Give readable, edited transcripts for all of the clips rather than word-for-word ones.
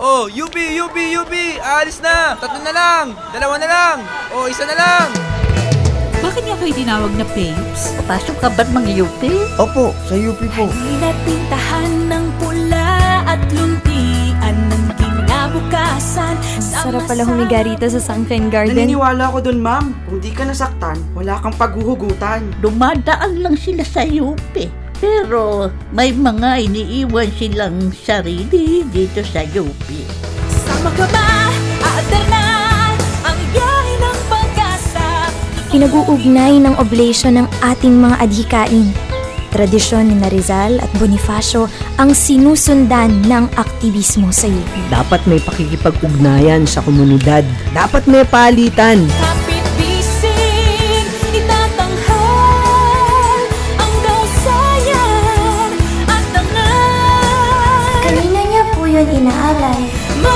Oh, UP! Aalis na! 3 na lang! 2 na lang! Oh, 1 na lang! Bakit niya kayo tinawag na Papes? Papasok ka ba't mga UP? Opo, sa UP po. Halina't pintahan ng pula at luntian ng kinabukasan. Sarap pala humiga rito sa Sunshine Garden. Naniniwala ako dun, ma'am. Kung di ka nasaktan, wala kang paghuhugutan. Dumadaan lang sila sa UP. Pero may mga iniiwan silang sarili dito sa UP. Sama ka ba? Aadar na ang biyahe ng pag-asa. Pinag-uugnay ng oblation ng ating mga adhikain. Tradisyon ni Rizal at Bonifacio ang sinusundan ng aktivismo sa UP. Dapat may pakikipag-ugnayan sa komunidad. Dapat may palitan. Kapit bisig, itatanghal ang kausayan at dangal. Kanina niya po yun inaalay.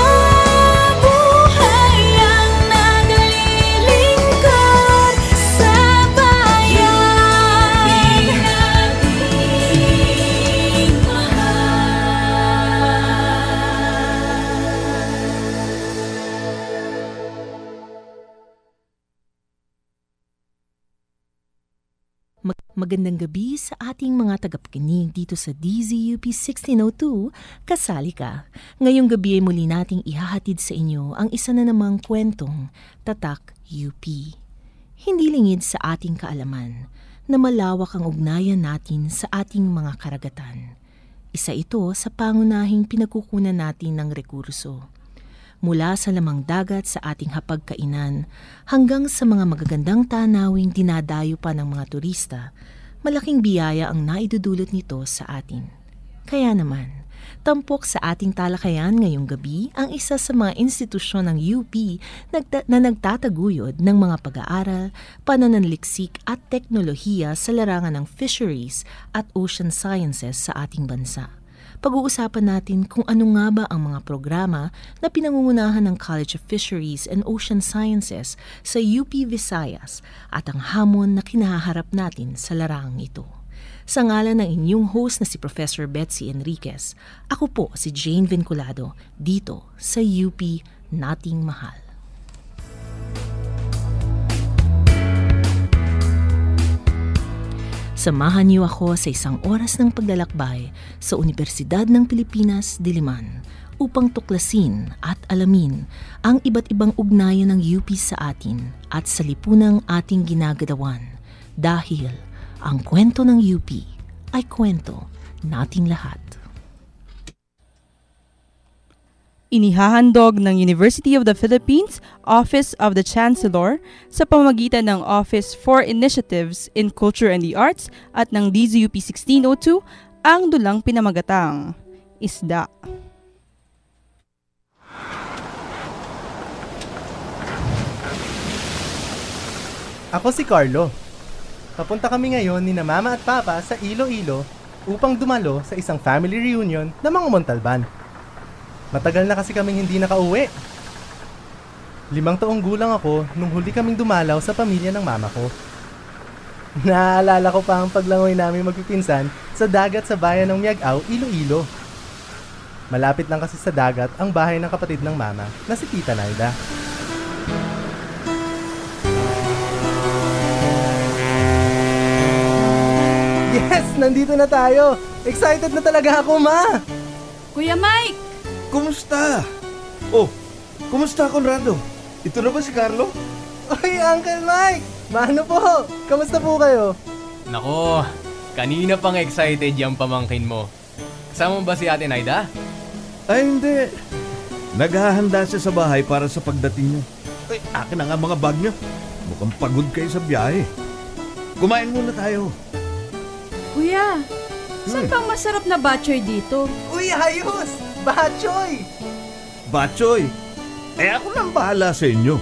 Mabuhay ang naglilingkod sa bayan. Pinating mahal. Magandang gabi sa ating mga tagapakinig dito sa DZUP 1602, kasali ka. Ngayong gabi ay muli nating ihahatid sa inyo ang isa na namang kwentong Tatak UP. Hindi lingid sa ating kaalaman na malawak ang ugnayan natin sa ating mga karagatan. Isa ito sa pangunahing pinagkukunan natin ng rekurso. Mula sa lamang dagat sa ating hapagkainan hanggang sa mga magagandang tanawing dinadayo pa ng mga turista, malaking biyaya ang naidudulot nito sa atin. Kaya naman, tampok sa ating talakayan ngayong gabi ang isa sa mga institusyon ng UP na nagtataguyod ng mga pag-aaral, pananaliksik at teknolohiya sa larangan ng fisheries at ocean sciences sa ating bansa. Pag-uusapan natin kung ano nga ba ang mga programa na pinangungunahan ng College of Fisheries and Ocean Sciences sa UP Visayas at ang hamon na kinaharap natin sa larangang ito. Sa ngalan ng inyong host na si Professor Betsy Enriquez, ako po si Jane Vinculado dito sa UP Nating Mahal. Samahan niyo ako sa isang oras ng paglalakbay sa Universidad ng Pilipinas, Diliman upang tuklasin at alamin ang iba't ibang ugnayan ng UP sa atin at sa lipunang ating ginagalawan dahil ang kwento ng UP ay kwento nating lahat. Inihahandog ng University of the Philippines Office of the Chancellor sa pamamagitan ng Office for Initiatives in Culture and the Arts at ng DZUP 1602 ang dulang pinamagatang Isda. Ako si Carlo. Papunta kami ngayon ni na Mama at Papa sa Iloilo upang dumalo sa isang family reunion ng mga Montalban. Matagal na kasi kaming hindi nakauwi. 5 taong gulang ako nung huli kaming dumalaw sa pamilya ng mama ko. Naaalala ko pa ang paglangoy namin magpipinsan sa dagat sa bayan ng Miagao, Iloilo. Malapit lang kasi sa dagat ang bahay ng kapatid ng mama na si Tita Naida. Yes! Nandito na tayo! Excited na talaga ako, Ma! Kuya Mike! Kumusta? Oh, kumusta Conrado? Ito na ba si Carlo? Oy, Uncle Mike! Mano po? Kamusta po kayo? Nako, kanina pang excited yung pamangkin mo. Kasama mo ba si Ate Naida? Ay, hindi. Naghahanda siya sa bahay para sa pagdating niyo. Ay, akin na nga mga bag niyo. Mukhang pagod kayo sa biyahe. Kumain muna tayo. Kuya, saan bang masarap na batchoy dito? Uy, ayos! Batchoy! Batchoy, ako nang bahala sa inyo.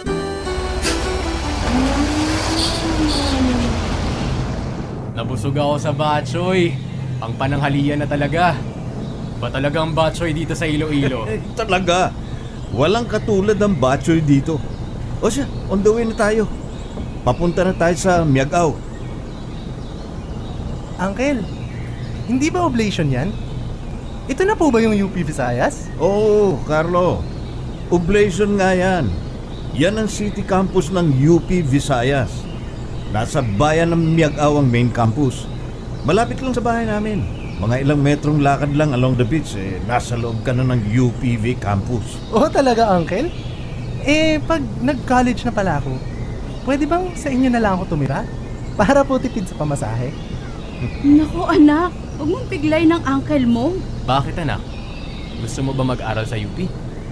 Nabusog ako sa batchoy. Pang pananghalian na talaga. Ba talagang batchoy dito sa Iloilo? Talaga. Walang katulad ng batchoy dito. O siya, on the way na tayo. Papunta na tayo sa Miagao. Uncle, hindi ba oblation yan? ito na po ba yung UP Visayas? Oo, Carlo. Oblation nga yan. Yan ang city campus ng UP Visayas. Nasa bayan ng Miag-Aw ang main campus. Malapit lang sa bahay namin. Mga ilang metrong lakad lang along the beach, nasa loob ka na ng UPV campus. Oo talaga, Uncle? Pag nag-college na pala ako, pwede bang sa inyo na lang ako tumira? Para po tipid sa pamasahe. Naku anak, huwag mong piglay ng uncle mo. Bakit anak? Gusto mo ba mag-aral sa UP?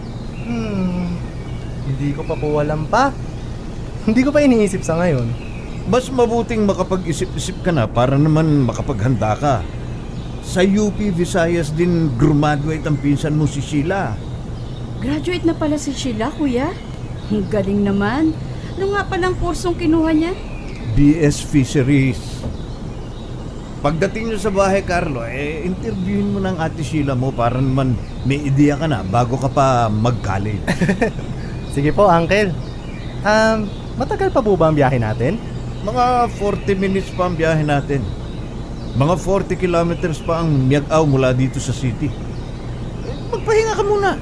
Hindi ko pa po alam pa. Hindi ko pa iniisip sa ngayon. Mas mabuting makapag-isip-isip ka na para naman makapaghanda ka. Sa UP Visayas din graduate ang pinsan mo si Sheila. Graduate na pala si Sheila, kuya. Ang galing naman. Ano nga palang kursong kinuha niya? BS Fisheries. Pagdating nyo sa bahay, Carlo, interviewin mo ng ate Sheila mo para naman may ideya ka na bago ka pa mag-college. Sige po, Uncle. Matagal pa po ba ang biyahe natin? Mga 40 minutes pa ang biyahe natin. Mga 40 kilometers pa ang Miag-Aw mula dito sa city. Magpahinga ka muna.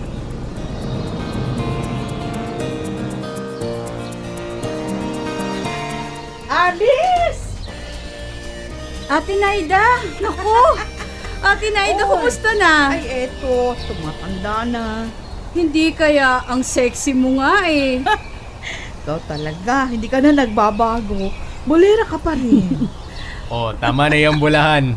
Alice! Ate Naida! Naku! Ate Naida, kumusta na? Ay, eto. Tumatanda na. Hindi kaya ang sexy mo nga eh. Ikaw talaga. Hindi ka na nagbabago. Bolera ka pa rin. Oh, tama na yung bulahan.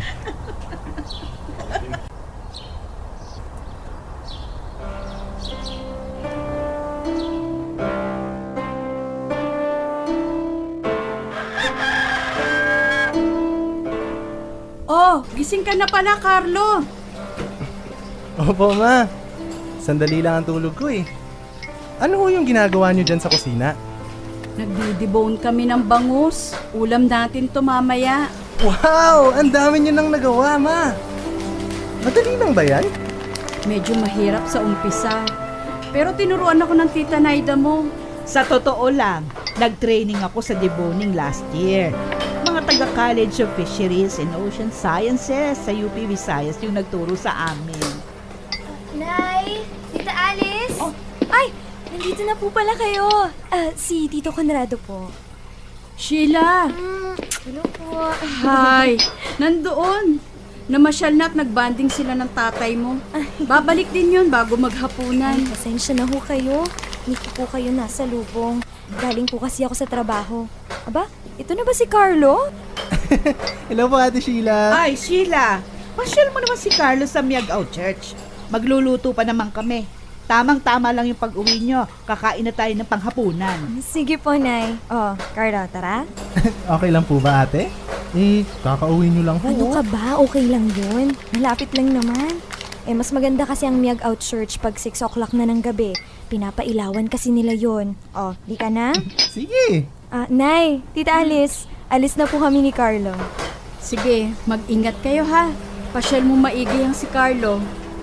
Oh, gising ka na pala, Carlo. Opo, ma. Sandali lang ang tulog ko eh. Ano ho yung ginagawa niyo dyan sa kusina? Nagdi-debone kami ng bangus. Ulam natin to mamaya. Wow! Ang dami niyo nang nagawa, ma. Madali lang ba yan? Medyo mahirap sa umpisa. Pero tinuruan ako ng tita Naida mo. Sa totoo lang, nag-training ako sa deboning last year. Mga taga-College of Fisheries and Ocean Sciences sa UP Visayas yung nagturo sa amin. Nay! Tita Alice! Oh. Ay! Nandito na po pala kayo. Si Tito Conrado po. Sheila! Hello po. Hi! Nandoon. Namasyal na at nagbanding sila ng tatay mo. Babalik din yun bago maghapunan. Ay, pasensya na ho kayo. Hindi po kayo nasa lubong. Galing po kasi ako sa trabaho. Aba, ito na ba si Carlo? Hello po, Ate Sheila. Ay, Sheila! Pasyal mo naman si Carlo sa Miag-Aw Church. Magluluto pa naman kami. Tamang-tama lang yung pag-uwi nyo. Kakain na tayo ng panghapunan. Sige po, Nay. Oh, Carlo, tara. Okay lang po ba, ate? Kakauwi nyo lang po. Ano ka ba? Okay lang yun. Malapit lang naman. Mas maganda kasi ang Miag-Aw Church pag 6 o'clock na ng gabi. Pinapailawan kasi nila yon. Oh, di ka na? Sige. Nay, Tita Alice, alis na po kami ni Carlo. Sige, mag-ingat kayo ha. Pasyal mo maigi ang si Carlo.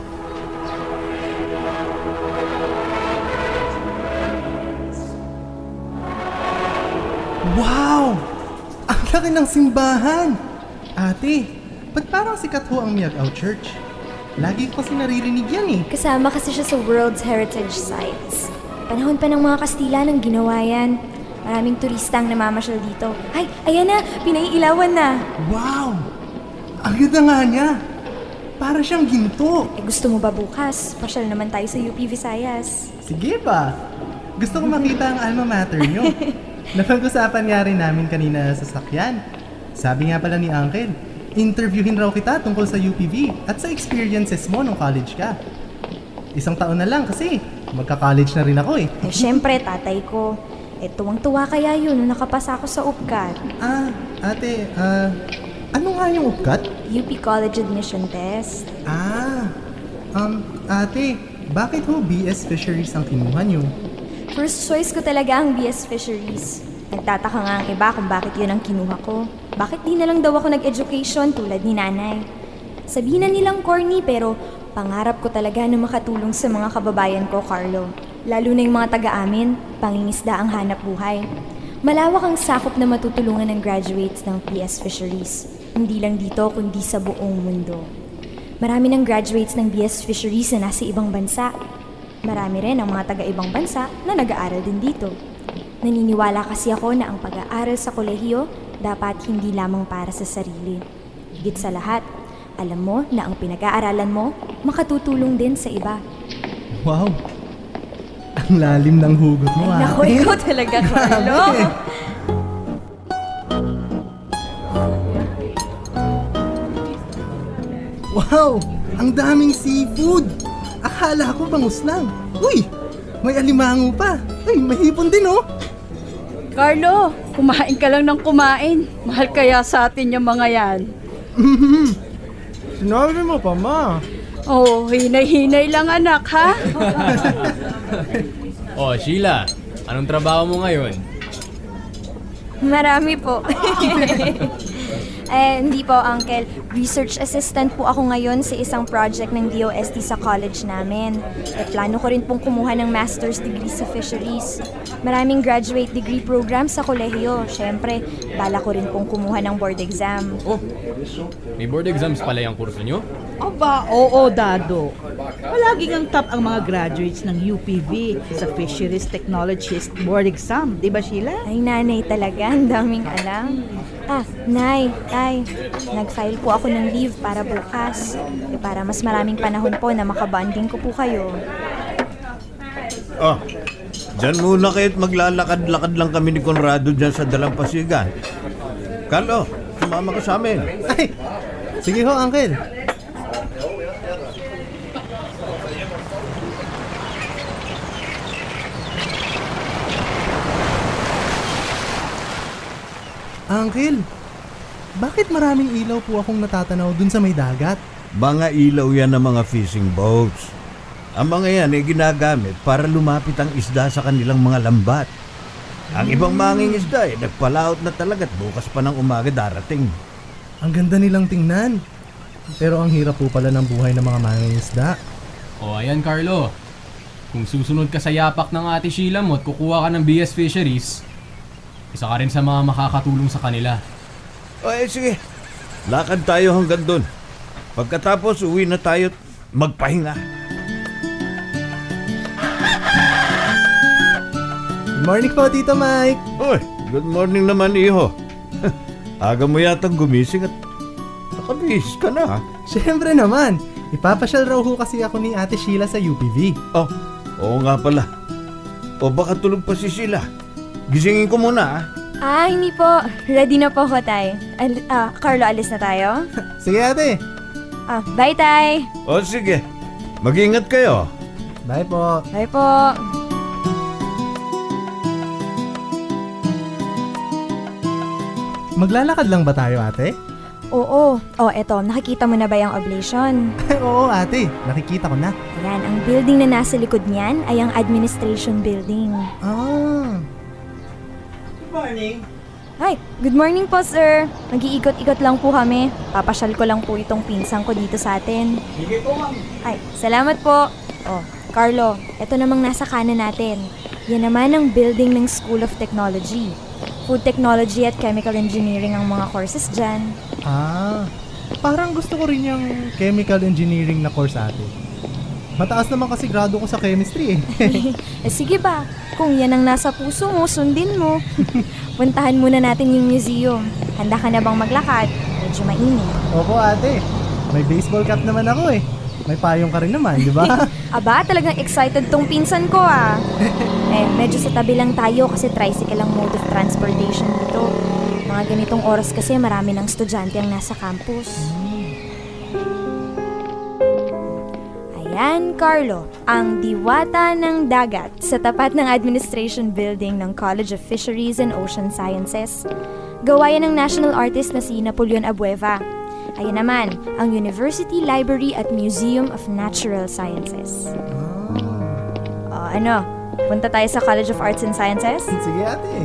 Wow! Ang laki ng simbahan! Ate, ba't parang sikat ho ang Miag-Aw Church? Lagi ko kasi naririnig yan eh. Kasama kasi siya sa World Heritage Sites. Panahon pa ng mga Kastila nang ginawa yan. Maraming turista ang namamasyal dito. Ay, ayan na! Pinaiilawan na! Wow! Ang ganda nga niya! Para siyang ginto! Gusto mo ba bukas? Pasyal naman tayo sa UP Visayas. Sige pa! Gusto ko makita ang alma mater nyo. Napag-usapan nga rin namin kanina sa sakyan. Sabi nga pala ni Uncle, interviewin raw kita tungkol sa UPV at sa experiences mo nung college ka. 1 taon na lang kasi magka-college na rin ako eh. Siyempre, tatay ko. Tuwang-tuwa kaya yun nung nakapasa ako sa UPCAT. Ate, ano nga yung UPCAT? UP College Admission Test. Ate, bakit ho BS Fisheries ang kinuha nyo? First choice ko talaga ang BS Fisheries. Nagtataka nga ang iba kung bakit yun ang kinuha ko. Bakit di na lang daw ako nag-education tulad ni nanay? Sabihin na nilang corny pero pangarap ko talaga na makatulong sa mga kababayan ko, Carlo. Lalo na yung mga taga-amin, pangingisda ang hanap buhay. Malawak ang sakop na matutulungan ng graduates ng BS Fisheries. Hindi lang dito kundi sa buong mundo. Marami ng graduates ng BS Fisheries na nasa ibang bansa. Marami rin ang mga taga-ibang bansa na nag-aaral din dito. Naniniwala kasi ako na ang pag-aaral sa kolehiyo dapat hindi lamang para sa sarili. Higit sa lahat, alam mo na ang pinag-aaralan mo makatutulong din sa iba. Wow! Ang lalim ng hugot mo, ate. Naku, ikaw talaga, Carlo. Wow! Ang daming seafood! Akala ko bangus lang. Uy! May alimango pa. Uy, may hipon din, oh! Carlo, kumain ka lang ng kumain. Mahal kaya sa atin yung mga yan. Sinabi mo pa, ma. Oh, hinay-hinay lang anak, ha? Oh, Sheila, anong trabaho mo ngayon? Marami po. Hindi po, Uncle. Research assistant po ako ngayon sa isang project ng DOST sa college namin. Plano ko rin pong kumuha ng master's degree sa fisheries. Maraming graduate degree program sa kolehiyo. Siyempre, bala ko rin pong kumuha ng board exam. Oh, may board exams pala yung kurso nyo? Aba, oo, Dado. Palaging ang top ang mga graduates ng UPV sa Fisheries Technologist Board Exam. Di ba, Sheila? Ay, nanay talaga. Ang daming alam. Nay, nag-file po ako ng leave para bukas. Para mas maraming panahon po na makabanding ko po kayo. Oh, dyan muna kayo't maglalakad-lakad lang kami ni Conrado dyan sa Dalampasigan. Carlo, sumama ka sa amin. Ay, sige ho, Uncle. Uncle, bakit maraming ilaw po akong natatanaw dun sa may dagat? Mga ilaw yan ng mga fishing boats. Ang mga yan ay ginagamit para lumapit ang isda sa kanilang mga lambat. Ang ibang manging isda ay nagpalaot na talaga't bukas pa ng umaga darating. Ang ganda nilang tingnan. Pero ang hirap po pala ng buhay ng mga manging isda. Oh, ayan Carlo. Kung susunod ka sa yapak ng ate Sheila mo at kukuha ka ng BS Fisheries, isa ka rin sa mga makakatulong sa kanila. O sige, lakad tayo hanggang doon. Pagkatapos uwi na tayo at magpahinga. Good morning po, Tito Mike. Oy, good morning naman, iho. Aga mo yatang gumising at nakabihis ka na, ha? Siyempre naman. Ipapasyal raw ho kasi ako ni Ate Sheila sa UPV. Oh, oo nga pala. O baka tulog pa si Sheila. Gisingin ko muna, ha? Hindi po. Ready na po ako, Tay. Carlo, alis na tayo? Sige, ate. Bye, Tay. O sige, mag-ingat kayo. Bye po. Bye po. Maglalakad lang ba tayo, ate? Oo. Eto, nakikita mo na ba yung oblation? Oo, ate. Nakikita ko na. Ayan, ang building na nasa likod niyan ay ang administration building. Good morning. Hi, good morning po, sir. Mag-iikot-ikot lang po kami. Papasyal ko lang po itong pinsang ko dito sa atin. Sige po, ma'am. Ay, salamat po. Carlo, ito namang nasa kanan natin. Yan naman ang building ng School of Technology. Food Technology at Chemical Engineering ang mga courses dyan. Parang gusto ko rin yung Chemical Engineering na course, ate. Mataas naman kasi grado ko sa chemistry Sige ba, kung yan ang nasa puso mo, sundin mo. Puntahan muna natin yung museum. Handa ka na bang maglakad? Medyo mainit. Opo, ate. May baseball cap naman ako eh. May payong ka rin naman, di ba? Aba, talagang excited tong pinsan ko medyo sa tabi lang tayo kasi tricycle ang mode of transportation dito. Mga ganitong oras kasi marami ng estudyante ang nasa campus. Ayan, Carlo, ang diwata ng dagat sa tapat ng administration building ng College of Fisheries and Ocean Sciences. Gawa yan ng national artist na si Napoleon Abueva. Ayan naman, ang University Library at Museum of Natural Sciences. Punta tayo sa College of Arts and Sciences? Sige, ate.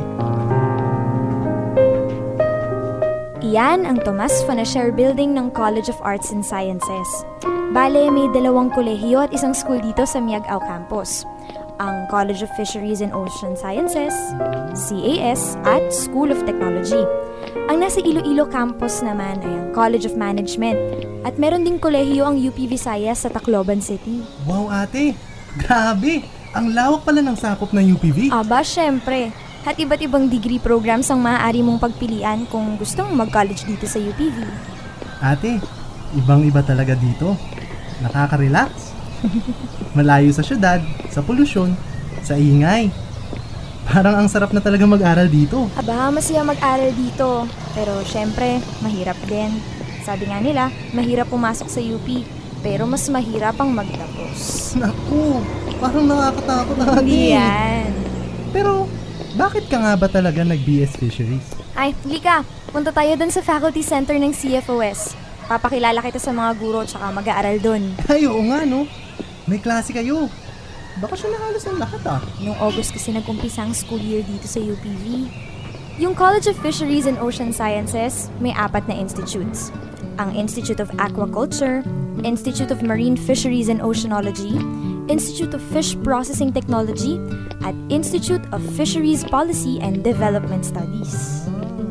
Iyan ang Tomas Fonacier Building ng College of Arts and Sciences. Bale, may 2 kolehiyo at isang school dito sa Miagao Campus. Ang College of Fisheries and Ocean Sciences, CAS, at School of Technology. Ang nasa Iloilo campus naman ay ang College of Management at meron ding kolehiyo ang UP Visayas sa Tacloban City. Wow ate, grabe! Ang lawak pala ng sakop ng UPV. Aba, syempre. At iba't ibang degree programs ang maaari mong pagpilian kung gusto mong mag-college dito sa UPV. Ate, ibang-iba talaga dito. Nakaka-relax. Malayo sa syudad, sa polusyon, sa ingay. Parang ang sarap na talaga mag-aral dito. Aba, masaya mag-aral dito. Pero syempre, mahirap din. Sabi nga nila, mahirap pumasok sa UP, pero mas mahirap ang magtapos. Naku, parang nakakatakot na Hindi yan. Pero, bakit ka nga ba talaga nag-BS Fisheries? Ay, Lika, punta tayo dun sa Faculty Center ng CFOS. Papakilala kita sa mga guro tsaka mag-aaral dun. Ay, oo nga no. May klase kayo. Bakasyon na halos ng lahat Noong August kasi nag-umpisa ang school year dito sa UPV. Yung College of Fisheries and Ocean Sciences, may 4 na institutes. Ang Institute of Aquaculture, Institute of Marine Fisheries and Oceanology, Institute of Fish Processing Technology, at Institute of Fisheries Policy and Development Studies.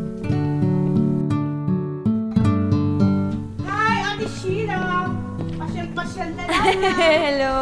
Hi, Ate Sheila! Pasyal-pasyal na lang. Hello.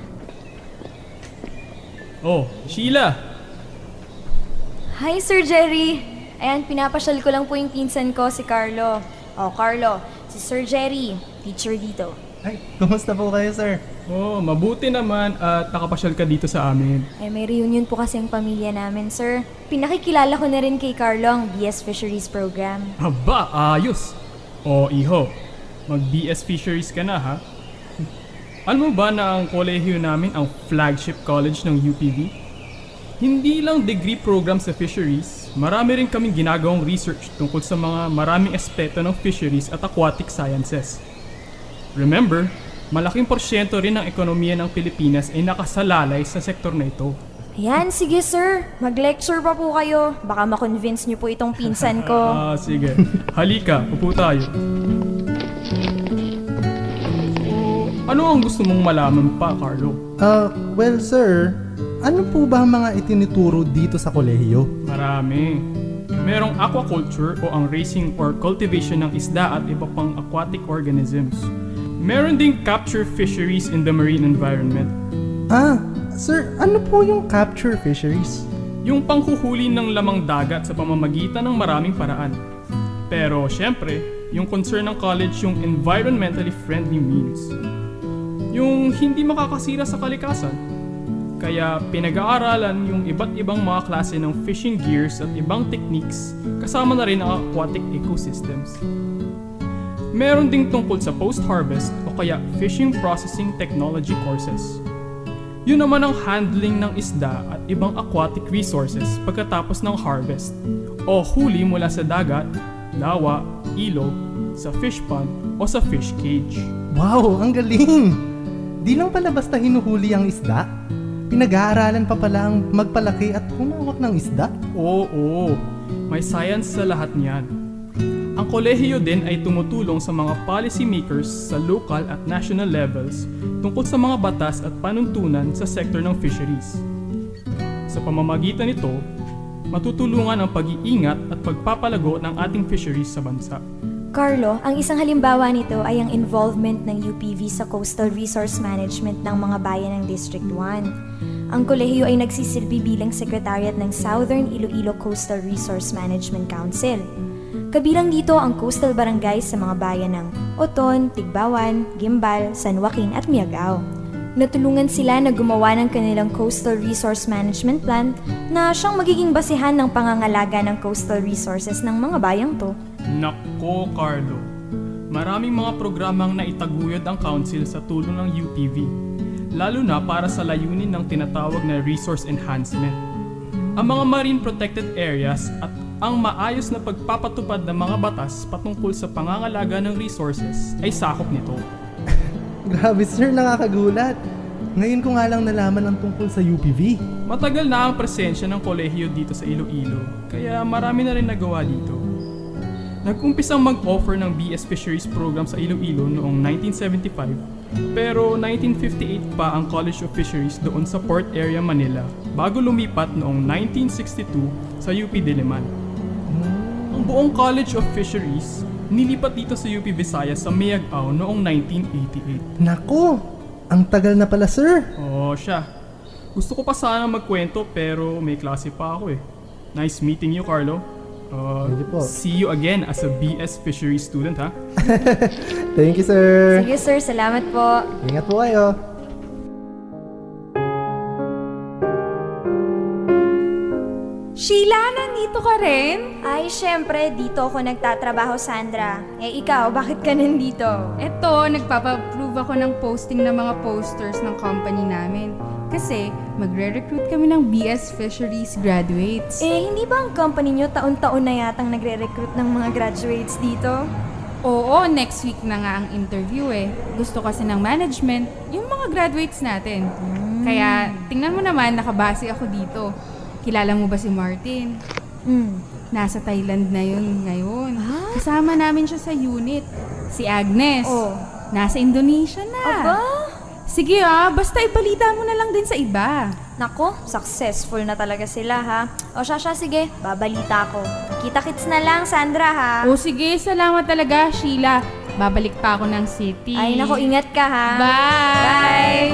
Oh, Sheila! Hi, Sir Jerry! Ayan, pinapasyal ko lang po yung pinsan ko, si Carlo. Oh, Carlo, si Sir Jerry, teacher dito. Ay, kumusta po kayo, sir? Oh, mabuti naman at nakapasyal ka dito sa amin. Ay, may reunion po kasi ang pamilya namin, sir. Pinakikilala ko na rin kay Carlo ang BS Fisheries program. Aba, ayos! O, iho, mag-BS Fisheries ka na, ha? Alam mo ba na ang kolehiyo namin ang flagship college ng UPV? Hindi lang degree program sa fisheries, marami rin kaming ginagawang research tungkol sa mga maraming aspeto ng fisheries at aquatic sciences. Remember, malaking porsyento rin ng ekonomiya ng Pilipinas ay nakasalalay sa sektor na ito. Ayan, sige sir. Mag-lecture pa po kayo. Baka ma-convince niyo po itong pinsan ko. Sige. Halika, upo tayo. Ano ang gusto mong malaman pa, Carlo? Well sir, ano po ba ang mga itinuturo dito sa kolehiyo? Marami. Merong aquaculture o ang raising or cultivation ng isda at iba pang aquatic organisms. Meron ding capture fisheries in the marine environment. Sir, ano po yung capture fisheries? Yung panghuhuli ng lamang dagat sa pamamagitan ng maraming paraan. Pero syempre, yung concern ng college yung environmentally friendly means. Yung hindi makakasira sa kalikasan. Kaya pinag-aaralan yung iba't ibang mga klase ng fishing gears at ibang techniques kasama na rin ang aquatic ecosystems. Meron ding tungkol sa post-harvest o kaya fishing processing technology courses. Yun naman ang handling ng isda at ibang aquatic resources pagkatapos ng harvest o huli mula sa dagat, lawa, ilog, sa fish pond o sa fish cage. Wow, ang galing! Di lang pala basta hinuhuli ang isda? Pinag-aaralan pa pala ang magpalaki at humawak ng isda? Oo, may science sa lahat niyan. Ang kolehiyo din ay tumutulong sa mga policy makers sa local at national levels tungkol sa mga batas at panuntunan sa sektor ng fisheries. Sa pamamagitan nito, matutulungan ang pag-iingat at pagpapalago ng ating fisheries sa bansa. Carlo, ang isang halimbawa nito ay ang involvement ng UPV sa coastal resource management ng mga bayan ng District 1. Ang kolehiyo ay nagsisilbi bilang secretariat ng Southern Iloilo Coastal Resource Management Council. Kabilang dito ang coastal barangays sa mga bayan ng Oton, Tigbawan, Gimbal, San Joaquin at Miagao. Natulungan sila na gumawa ng kanilang Coastal Resource Management Plan na siyang magiging basihan ng pangangalaga ng coastal resources ng mga bayang to. Nako, Carlo. Maraming mga programang naitaguyod ang council sa tulong ng UPV, lalo na para sa layunin ng tinatawag na resource enhancement. Ang mga marine protected areas at ang maayos na pagpapatupad ng mga batas patungkol sa pangangalaga ng resources ay sakop nito. Grabe sir, nakakagulat. Ngayon ko nga lang nalaman ang tungkol sa UPV. Matagal na ang presensya ng kolehiyo dito sa Iloilo, kaya marami na rin nagawa dito. Nag-umpisang mag-offer ng BS Fisheries program sa Iloilo noong 1975, pero 1958 pa ang College of Fisheries doon sa Port Area, Manila, bago lumipat noong 1962 sa UP Diliman. Ang buong College of Fisheries nilipat dito sa UP Visayas sa Mayag-Aw noong 1988. Naku, ang tagal na pala, sir. Oo, siya. Gusto ko pa sana magkwento pero may klase pa ako eh. Nice meeting you, Carlo. See you again as a BS Fisheries student, ha? Thank you, sir. Sige, sir. Salamat po. Ingat po kayo. Sheila, nandito ka rin? Ay, syempre, dito ako nagtatrabaho, Sandra. Eh, ikaw, bakit ka nandito? Eto, nagpapa-approve ako ng posting ng mga posters ng company namin. Kasi, magre-recruit kami ng BS Fisheries graduates. Eh, hindi ba ang company nyo taon-taon na yatang nagre-recruit ng mga graduates dito? Oo, next week na nga ang interview eh. Gusto kasi ng management, yung mga graduates natin. Kaya, tingnan mo naman, nakabase ako dito. Kilala mo ba si Martin? Nasa Thailand na yun ngayon. Kasama namin siya sa unit. Si Agnes. Nasa Indonesia na. Aba? Sige basta ibalita mo na lang din sa iba. Nako, successful na talaga sila ha. O siya, sige, babalita ko. Kita-kits na lang, Sandra ha. O sige, salamat talaga, Sheila. Babalik pa ako ng city. Ay nako, ingat ka ha. Bye!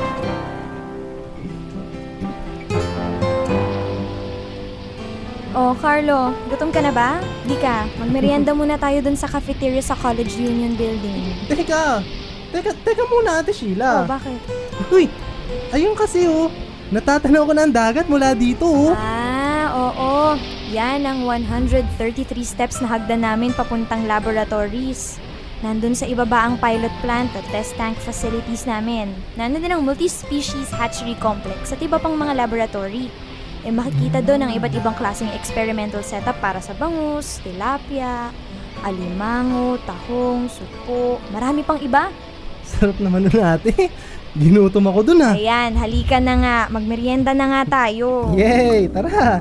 Oh, Carlo, gutom ka na ba? Di ka, magmerienda muna tayo dun sa cafeteria sa College Union Building. Teka muna, Ate Sheila. Bakit? Uy, ayun kasi natatanaw ko na ang dagat mula dito Oo. Yan ang 133 steps na hagdan namin papuntang laboratories. Nandun sa ibaba ang pilot plant at test tank facilities namin. Nandun din ang multi-species hatchery complex at iba pang mga laboratory. Makikita doon ang iba't ibang klaseng experimental setup para sa bangus, tilapia, alimango, tahong, supo, marami pang iba. Sarap naman nun, ate. Ginutom ako dun Ayan, halika na nga. Magmerienda na nga tayo. Yay! Tara!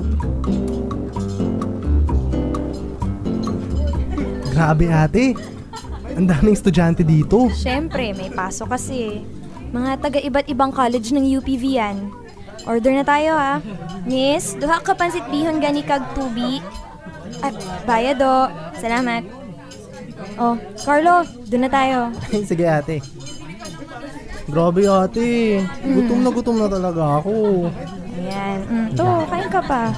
Grabe, ate. Ang daming estudyante dito. Siyempre, may pasok kasi. Mga taga iba't ibang college ng UPV yan. Order na tayo ha. Miss, duha ka pansit bihon gani kag tubi. At bayad o. Salamat. Oh, Carlo, doon na tayo. Sige ate. Grabe ate. Gutom na talaga ako. Ayan. Kain ka pa.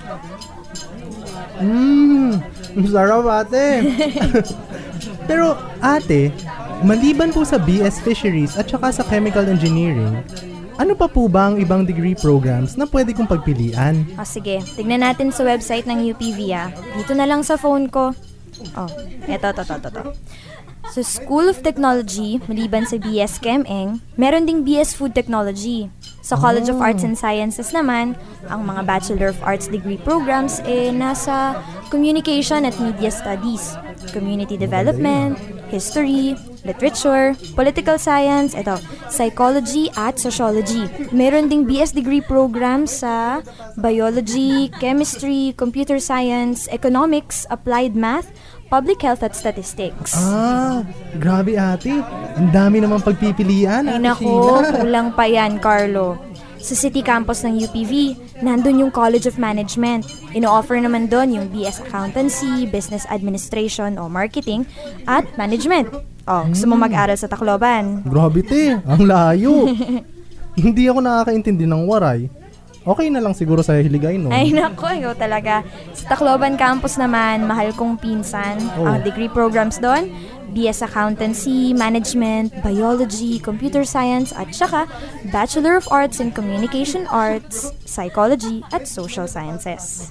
Sarap ate. Pero ate, maliban po sa BS Fisheries at saka sa Chemical Engineering, ano pa po ba ang ibang degree programs na pwede kong pagpilian? Sige. Tignan natin sa website ng UPV Dito na lang sa phone ko. Eto. Sa School of Technology, maliban sa BS Chem-Eng, meron ding BS Food Technology. Sa College of Arts and Sciences naman, ang mga Bachelor of Arts degree programs nasa Communication at Media Studies, Community Development, History, Literature, Political Science, Psychology at Sociology. Meron ding BS degree program sa Biology, Chemistry, Computer Science, Economics, Applied Math, Public Health at Statistics. Grabe ate. Ang dami namang pagpipilian. Ay nako, kulang pa yan, Carlo. Sa City Campus ng UPV, nandun yung College of Management. Ino-offer naman doon yung BS Accountancy, Business Administration o Marketing at Management. Gusto mo mag-aral sa Tacloban? Grabe te, ang layo. Hindi ako nakakaintindi ng waray. Okay na lang siguro sa Hiligay, no? Ay nako, ikaw talaga. Sa Tacloban Campus naman, mahal kong pinsan. Ang degree programs doon, BS Accountancy, Management, Biology, Computer Science, at saka Bachelor of Arts in Communication Arts, Psychology, at Social Sciences.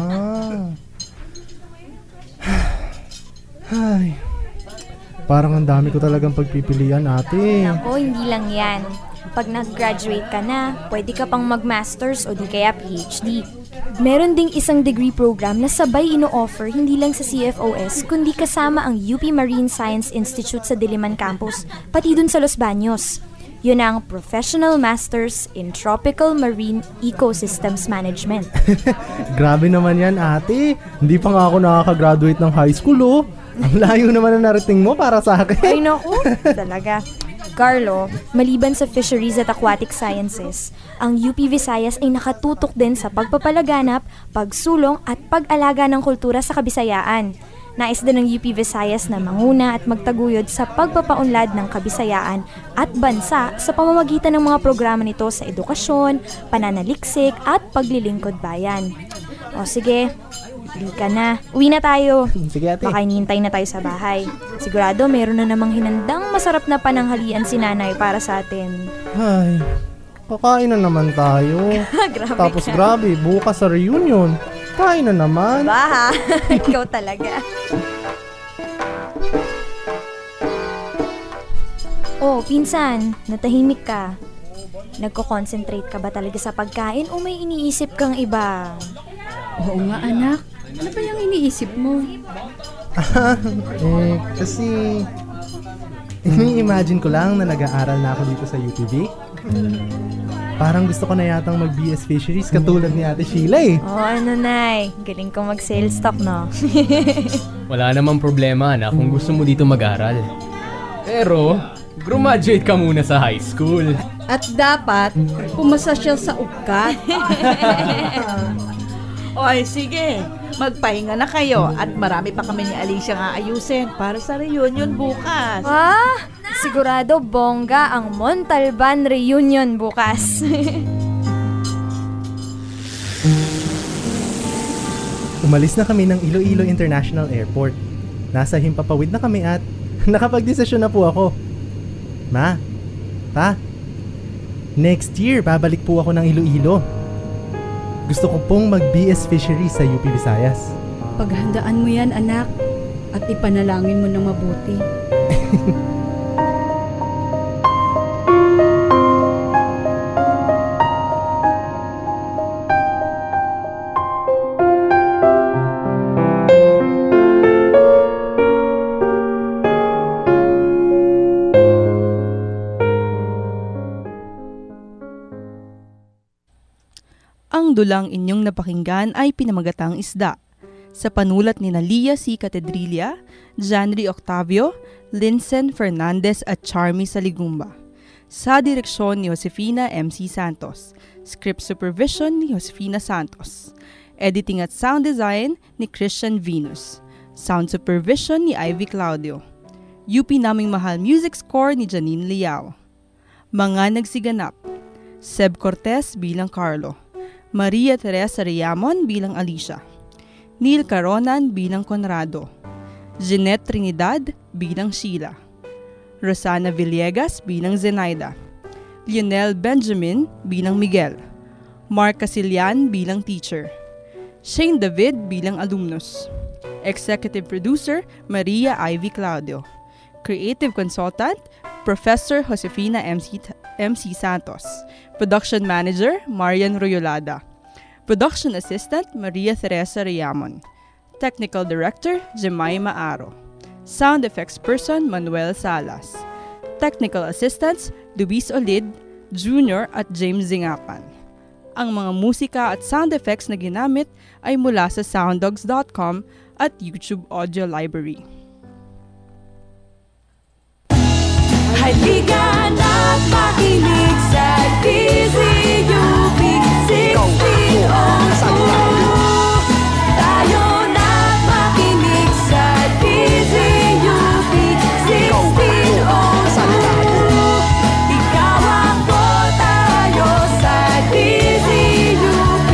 Ay, parang ang dami ko talagang pagpipilian, ate. Nako, hindi lang yan. Pag nag-graduate ka na, pwede ka pang mag-masters o di kaya PhD. Meron ding isang degree program na sabay ino-offer hindi lang sa CFOS, kundi kasama ang UP Marine Science Institute sa Diliman Campus, pati dun sa Los Baños. Yun ang Professional Masters in Tropical Marine Ecosystems Management. Grabe naman yan, ate. Hindi pa nga ako nakaka-graduate ng high school, Ang layo naman na narating mo para sa akin. Ay naku, talaga. Carlo, maliban sa Fisheries at Aquatic Sciences, ang UP Visayas ay nakatutok din sa pagpapalaganap, pagsulong at pag-alaga ng kultura sa Kabisayaan. Nais din ng UP Visayas na manguna at magtaguyod sa pagpapaunlad ng Kabisayaan at bansa sa pamamagitan ng mga programa nito sa edukasyon, pananaliksik at paglilingkod bayan. O sige, hindi ka na. Uwi na tayo. Sige ate. Baka hinihintay na tayo sa bahay. Sigurado meron na namang hinandang masarap na pananghalian si nanay para sa atin. Ay, kakain na naman tayo. Grabe Tapos ka. grabe, bukas sa reunion. Kain na naman. Baha, ikaw talaga. Oh, pinsan, natahimik ka. Nagko-concentrate ka ba talaga sa pagkain o may iniisip kang iba? Oo nga anak, ano ba yung iniisip mo? Kasi ini-imagine ko lang na nag-aaral na ako dito sa UPV. Parang gusto ko na yatang mag-BS Fisheries katulad ni Ate Sheila eh. Oh, ano nay, galing ko mag-sales stock, no? Wala namang problema na kung gusto mo dito mag-aral. Pero, graduate ka muna sa high school. At dapat, pumasa siya sa UKAT. Oy, sige. Magpahinga na kayo at marami pa kami ni Alicia nga ayusin para sa reunion bukas. Ah, sigurado bongga ang Montalban reunion bukas. Umalis na kami ng Iloilo International Airport. Nasa Himpapawid na kami at nakapagdesisyon na po ako. Ma, Pa, next year babalik po ako ng Iloilo. Gusto ko pong mag-BS Fisheries sa UP Visayas. Paghandaan mo yan anak at ipanalangin mo ng mabuti. Ang dulang inyong napakinggan ay Pinamagatang Isda. Sa panulat ni Lia C. Catedrilla, Janry Octavio, Lincen Fernandez at Charmy Saligumba. Sa direksyon ni Josefina M.C. Santos. Script supervision ni Josefina Santos. Editing at sound design ni Christian Venus. Sound supervision ni Ivy Claudio. UP Naming Mahal music score ni Janine Liao. Mga nagsiganap: Seb Cortez bilang Carlo. Maria Teresa Riamon bilang Alicia. Neil Caronan bilang Conrado. Jeanette Trinidad bilang Sheila. Rosana Villegas bilang Zenaida. Lionel Benjamin bilang Miguel. Mark Casilian bilang teacher. Shane David bilang alumnus. Executive Producer Maria Ivy Claudio. Creative Consultant Professor Josefina MC Santos. Production Manager Marian Royolada. Production Assistant Maria Teresa Riamon. Technical Director Jemima Aro. Sound Effects Person Manuel Salas. Technical Assistants Luis Olid, Jr. at James Zingapan. Ang mga musika at sound effects na ginamit ay mula sa sounddogs.com at YouTube Audio Library. Halika na't makinig sa DZUP 1602. Tayo na't makinig sa DZUP 1602. Ikaw ako, tayo sa DZUP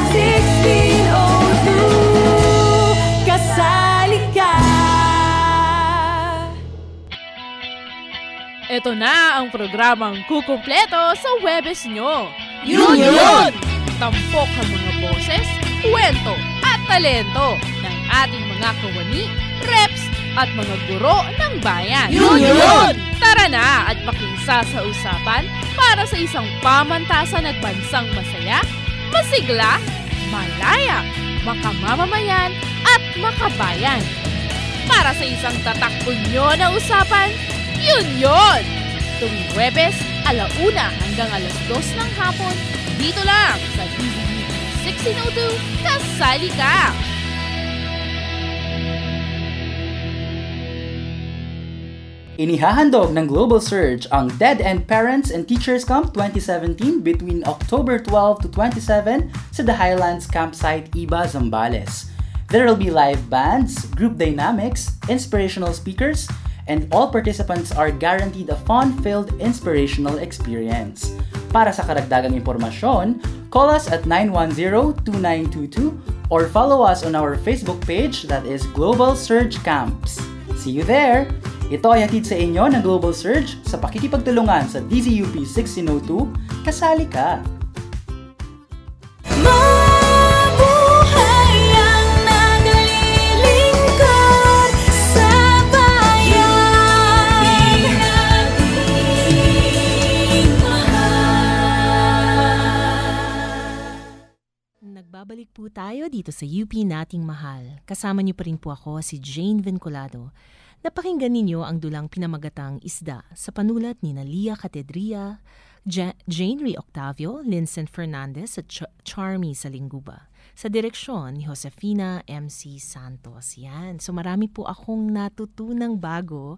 1602. Kasali ka. Ito na ang programang kukumpleto sa Webes nyo. Yun! Tampok ang mga boses, kwento at talento ng ating mga kawani, reps at mga guro ng bayan. Yun! Tara na at pakingsa sa usapan para sa isang pamantasan at bansang masaya, masigla, malaya, makamamamayan at makabayan. Para sa isang tatakbo na usapan, yun! Tuwing Huwebes, 1:00 hanggang 2:00 ng hapon, dito lang sa DZUP 1602, kasali ka! Inihahandog ng Global Surge ang Dead End Parents and Teachers Camp 2017 between October 12 to 27 sa The Highlands Campsite, Iba, Zambales. There will be live bands, group dynamics, inspirational speakers, and all participants are guaranteed a fun-filled inspirational experience. Para sa karagdagang impormasyon, call us at 910-2922 or follow us on our Facebook page that is Global Surge Camps. See you there! Ito ay hatid sa inyo ng Global Surge sa pakikipagtulungan sa DZUP 1602, Kasali Ka! Mabuhay ang naglilingkod sa bayan, nating mahal. Nagbabalik po tayo dito sa UP Nating Mahal. Kasama niyo pa rin po ako, si Jane Vinculado. Napakinggan ninyo ang dulang pinamagatang Isda sa panulat ni Lia Catedria, Jane Rie Octavio, Lincent Fernandez at Charmy Salingguba. Sa direksyon ni Josefina MC Santos. Yan. So marami po akong natutunang bago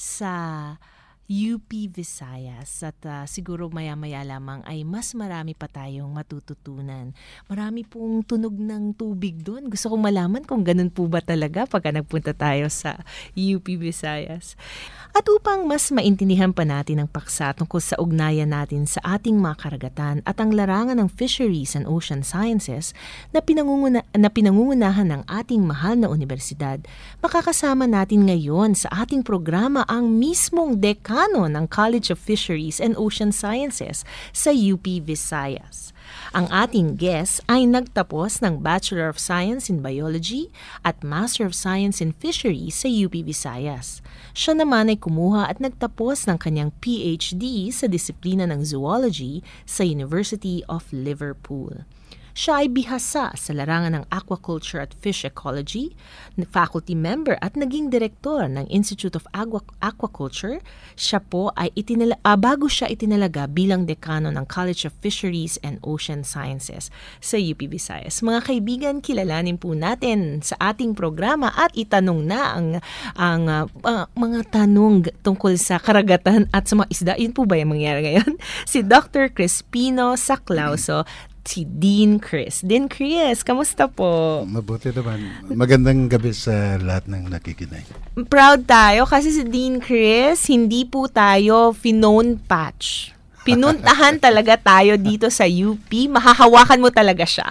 sa UP Visayas at siguro maya-maya lamang ay mas marami pa tayong matututunan. Marami pong tunog ng tubig doon. Gusto kong malaman kung ganun po ba talaga pagka nagpunta tayo sa UP Visayas. At upang mas maintindihan pa natin ang paksa tungkol sa ugnayan natin sa ating mga karagatan at ang larangan ng Fisheries and Ocean Sciences na pinangungunahan ng ating mahal na universidad, makakasama natin ngayon sa ating programa ang mismong dekano ng College of Fisheries and Ocean Sciences sa UP Visayas. Ang ating guest ay nagtapos ng Bachelor of Science in Biology at Master of Science in Fisheries sa UP Visayas. Siya naman ay kumuha at nagtapos ng kanyang PhD sa disiplina ng Zoology sa University of Liverpool. Siya ay bihasa sa larangan ng aquaculture at fish ecology, faculty member at naging direktor ng Institute of Aquaculture. Siya po ay bago siya itinalaga bilang dekano ng College of Fisheries and Ocean Sciences sa UP Visayas. Mga kaibigan, kilalanin po natin sa ating programa at itanong na ang mga tanong tungkol sa karagatan at sa mga isda. Yun po ba yung mangyari ngayon? Si Dr. Crispino Saclauso, si Dean Chris. Dean Chris, kamusta po? Mabuti naman. Magandang gabi sa lahat ng nakikinig. Proud tayo kasi si Dean Chris, hindi po tayo finone patch. Pinuntahan talaga tayo dito sa UP. Mahahawakan mo talaga siya.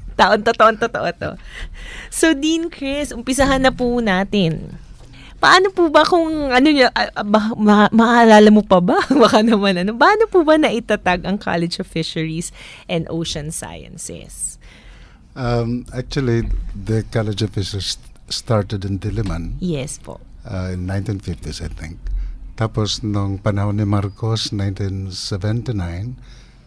Totoo to. So Dean Chris, umpisahan na po natin. Paano po ba kung maalala mo pa ba? Baka naman paano po ba naitatag ang College of Fisheries and Ocean Sciences? Actually, the College of Fisheries started in Diliman. Yes po. In 1950s, I think. Tapos, nung panahon ni Marcos, 1979,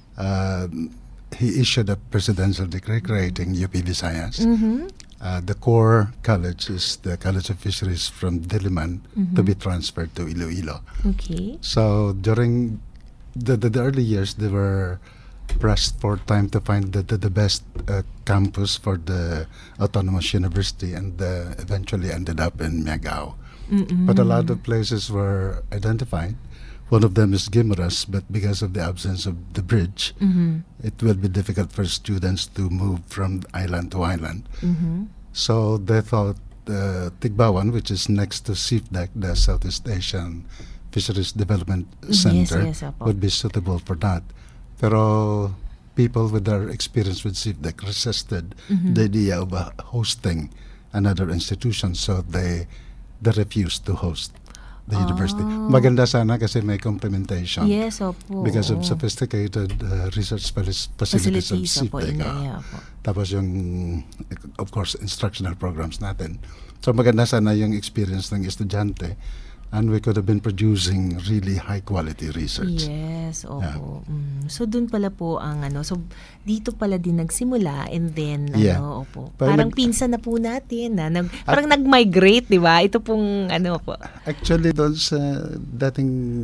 he issued a presidential decree creating UP Visayas. Mm-hmm. The core college is the College of Fisheries from Diliman to be transferred to Iloilo. Okay. So during the early years, they were pressed for time to find the best campus for the autonomous university, and eventually ended up in Miagao. But a lot of places were identified. One of them is Guimaras, but because of the absence of the bridge, it will be difficult for students to move from island to island. So they thought Tigbawan, which is next to SIFDEC, the Southeast Asian Fisheries Development Center, would be suitable for that. Pero people with their experience with SIFDEC resisted the idea of hosting another institution, so they refused to host the university. Maganda sana kasi may complementation. Yes, opo. Because of sophisticated research facilities of SIFDEC. Tapos yung, of course, instructional programs natin. So maganda sana yung experience ng estudyante, and we could have been producing really high-quality research. Yes, opo. Yeah. So doon pala po ang so dito pala din nagsimula, and then opo. Parang pinsan na po natin parang nag-migrate, di ba? Ito pong po. Actually, doon sa dating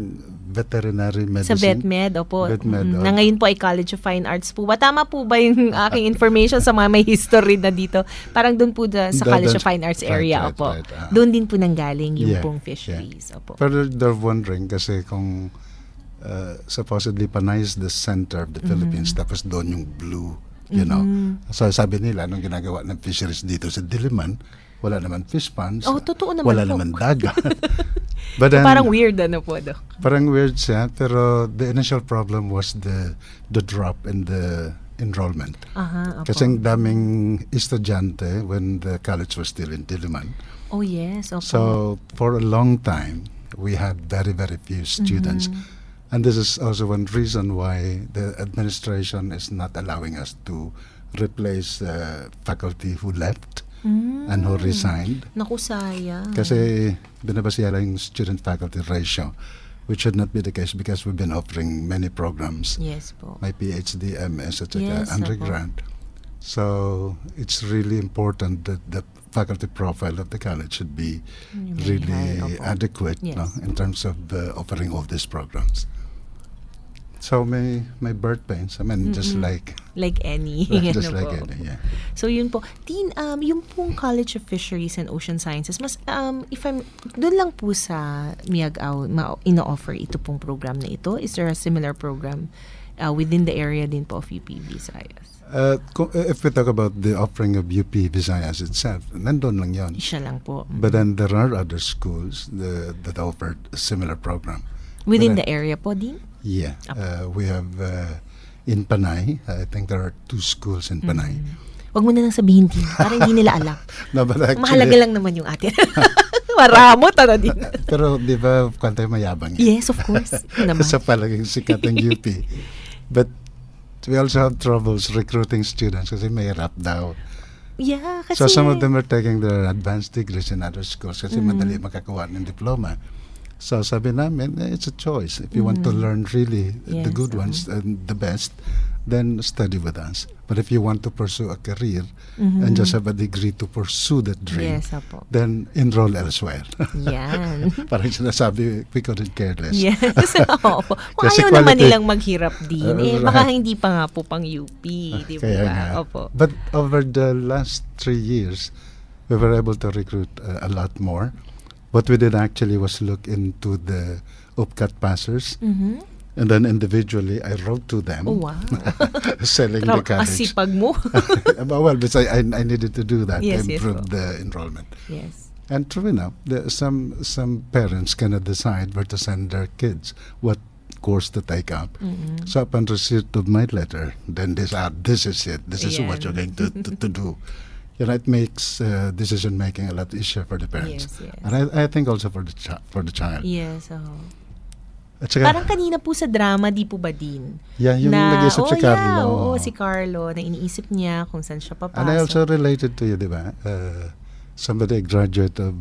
veterinary medicine. Sa VetMed, opo. VetMed, Na ngayon po ay College of Fine Arts po ba? Tama po ba yung aking information sa mga may history na dito? Parang doon po sa College of Fine Arts area, opo. Doon din po nanggaling yung pong fisheries, opo. Pero they're wondering kasi kung supposedly Panay is the center of the Philippines, tapos doon yung blue, you know. So sabi nila, nung ginagawa ng fisheries dito sa Diliman, wala naman fish ponds. Totoo naman wala po. naman dagat. But then, parang weird po, Dok. Parang weird siya, pero the initial problem was the drop in the enrollment. Kasi ang daming estudyante when the college was still in Diliman. Oh yes, opo. So for a long time, we had very, very few students. And this is also one reason why the administration is not allowing us to replace faculty who left and who resigned. Naku, sayang. Kasi binabasiya lang yung student-faculty ratio, which should not be the case because we've been offering many programs. Yes po. My PhD, MS, at Yes, undergrad. So it's really important that the faculty profile of the college should be really adequate, no, in terms of offering all these programs. So my birth pains, I mean, just like any. Just like any, yeah. So yun po. Dean, yung pong College of Fisheries and Ocean Sciences, mas, doon lang po sa Miagao, ino-offer ito pong program na ito? Is there a similar program within the area din po of UP Visayas? If we talk about the offering of UP Visayas itself, nandun lang yun. Siya lang po. But then there are other schools that offer a similar program. Within the area po, Dean? Yeah. We have in Panay, I think there are 2 schools in Panay. Wag mo na lang sabihin, Dean. Parang hindi nila alam. No, but actually, mahalaga lang naman yung atin. Maramot, Dean. Pero di ba, kantay mayabang yan? Yes, of course. Sa palaging sikat ng UP. But we also have troubles recruiting students kasi mahirap daw. Yeah, kasi... So some of them are taking their advanced degrees in other schools kasi madali makakuha ng diploma. So sabi namin, it's a choice. If you want to learn really the good ones and the best, then study with us. But if you want to pursue a career and just have a degree to pursue that dream, then enroll elsewhere. Yan. Parang sinasabi, we couldn't care less. Yes. Opo. Kung ayaw naman nilang maghirap din, baka hindi pa nga po pang UP. Di ba? Opo. But over the last 3 years, we were able to recruit a lot more. What we did actually was look into the UPCAT passers. And then individually, I wrote to them. Oh, wow. Selling the college. Asipag mo. Well, because I needed to do that to improve the enrollment. Yes. And true enough, some parents cannot decide where to send their kids, what course to take up. So upon receipt of my letter, then this is it. This is what you're going to do. It makes decision making a lot easier for the parents, and I think also for the child. Yes. Saka, parang kanina po sa drama, di po ba din? Yeah, yung nag-isip si Carlo. Oo, si Carlo, na iniisip niya kung saan siya papasok. And I also related to you, di ba? Somebody, a graduate of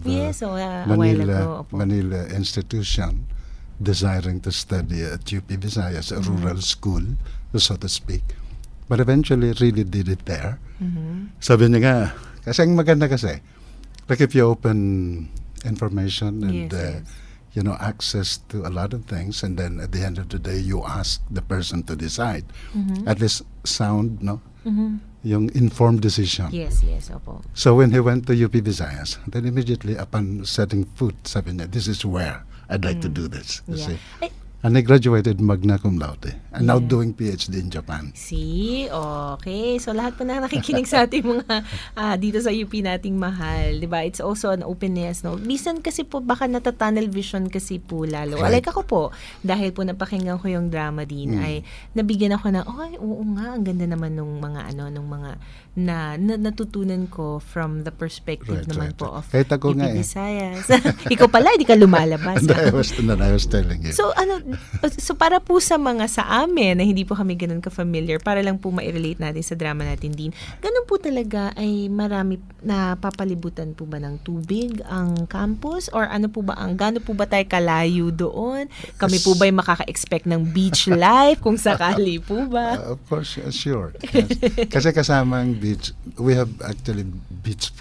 Manila Institution, desiring to study at UP Visayas, a rural school, so to speak. But eventually really did it there. Sabi niya nga, kasi ang maganda kasi, like if you open information and access to a lot of things, and then at the end of the day you ask the person to decide, at least sound, no? Yung informed decision. Yes, opo. So when he went to UP Visayas, then immediately upon setting foot, sabi niya, this is where I'd like to do this. See? And I graduated magna cum laude. And now doing PhD in Japan. See? Okay. So lahat po na nakikinig sa ating mga dito sa UP nating mahal. Diba? It's also an openness. No? Minsan kasi po baka natatunnel vision kasi po lalo. Right. Like ako po, dahil po napakinggan ko yung drama din, ay nabigyan ako ng, oo nga, ang ganda naman nung mga na natutunan ko from the perspective naman po of UP Visayas. Ikaw pala, hindi ka lumalabas. I was telling you. So para po sa mga sa amin na hindi po kami ganun ka-familiar, para lang po ma-relate natin sa drama natin din, ganun po talaga ay marami na papalibutan po ba ng tubig ang campus? Or ano po ba gano'n po ba tayo kalayo doon? Kami po ba'y makaka-expect ng beach life kung sakali po ba? Of course, sure. Yes. Kasi kasama ang beach, we have actually beachfront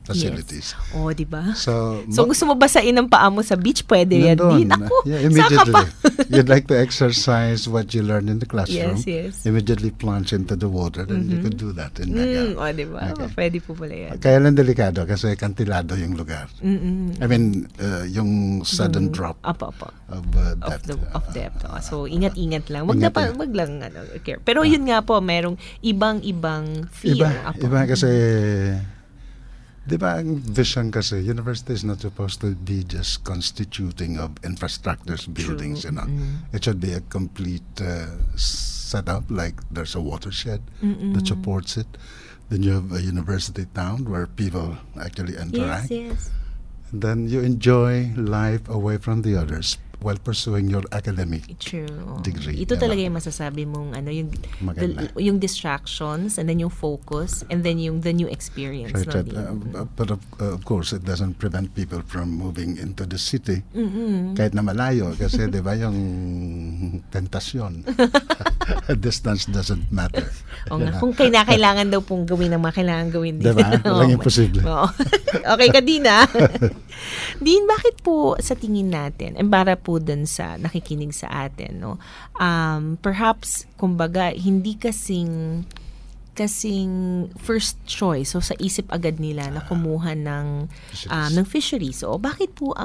facilities. Oh, di ba? So gusto mo basain ang paa mo sa beach? Pwede yan din. Ako, saka pa. You'd like to exercise what you learn in the classroom. Yes. Immediately plunge into the water, then you could do that in Naga. Oh, di ba? Okay. Pwede po pala yan. Kaya lang delikado kasi kantilado yung lugar. I mean, yung sudden drop of depth. So, ingat-ingat lang. Wag lang care. Pero yun nga po, merong ibang fear. Iba kasi, di ba ang vision kasi, university is not supposed to be just constituting of infrastructures, buildings, It should be a complete setup, like there's a watershed that supports it. Then you have a university town where people actually interact. Yes. And then you enjoy life away from the others while pursuing your academic degree. Ito talaga yung masasabi mong yung distractions and then yung focus and then the new experience. Right. But of course, it doesn't prevent people from moving into the city kahit na malayo kasi di ba yung tentasyon. Distance doesn't matter. Kung kailangan daw pong gawin ang mga kailangan gawin din. Diba? Walang imposible. Okay ka din Dean, bakit po sa tingin natin, para po dun sa nakikinig sa atin, perhaps, kumbaga, hindi kasing first choice, so sa isip agad nila na kumuha ng fisheries. So, bakit po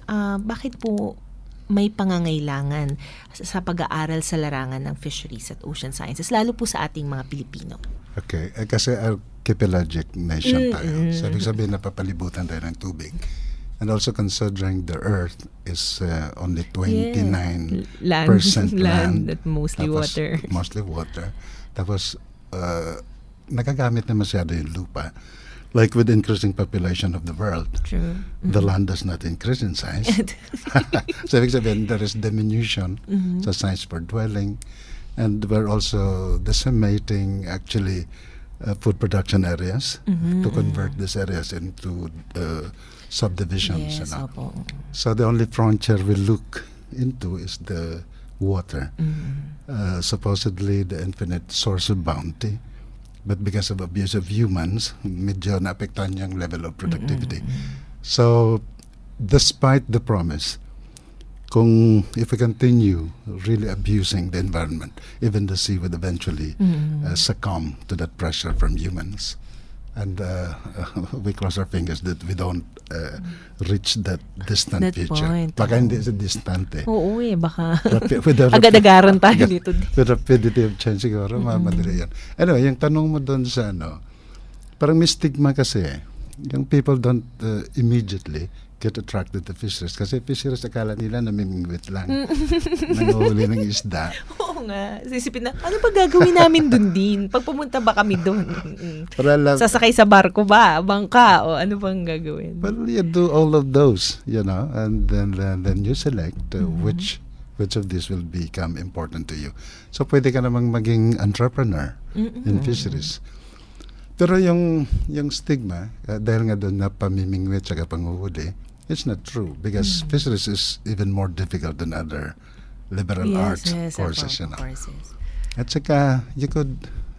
may pangangailangan sa pag-aaral sa larangan ng fisheries at ocean sciences, lalo po sa ating mga Pilipino? Okay, kasi archipelagic nation tayo. So, ibig sabihin, napapalibutan tayo ng tubig. And also considering the Earth is only 29% land at mostly water. Mostly water. Tapos, nagagamit na masyado yung lupa. Like with increasing population of the world, the land does not increase in size. So, ibig sabihin, there is diminution sa size per dwelling. And we're also decimating actually food production areas to convert these areas into subdivisions. Yes, so the only frontier we look into is the water. Supposedly the infinite source of bounty. But because of abuse of humans, medyo naapektuhan yung level of productivity. So, despite the promise, if we continue really abusing the environment, even the sea would eventually succumb to that pressure from humans. And we cross our fingers that we don't reach that distant future. Baka hindi sa distante. Oo baka agad-agaran tayo dito. With rapidity of change siguro, madali yan. Anyway, yung tanong mo doon sa parang may stigma kasi, yung people don't immediately get attracted to fisheries. Kasi fisheries, akala nila namimingwit lang. Nanguhuli ng isda. Oo nga. Sisipin na, ano ba gagawin namin dun din? Pag pumunta ba kami dun? Sasakay sa barko ba? Bangka? O ano bang gagawin? Well, you do all of those, and then you select which of these will become important to you. So, pwede ka namang maging entrepreneur in fisheries. Pero yung stigma, dahil nga doon na pamimingwit at panguhuli, it's not true because fisheries is even more difficult than other liberal arts courses. At saka, you could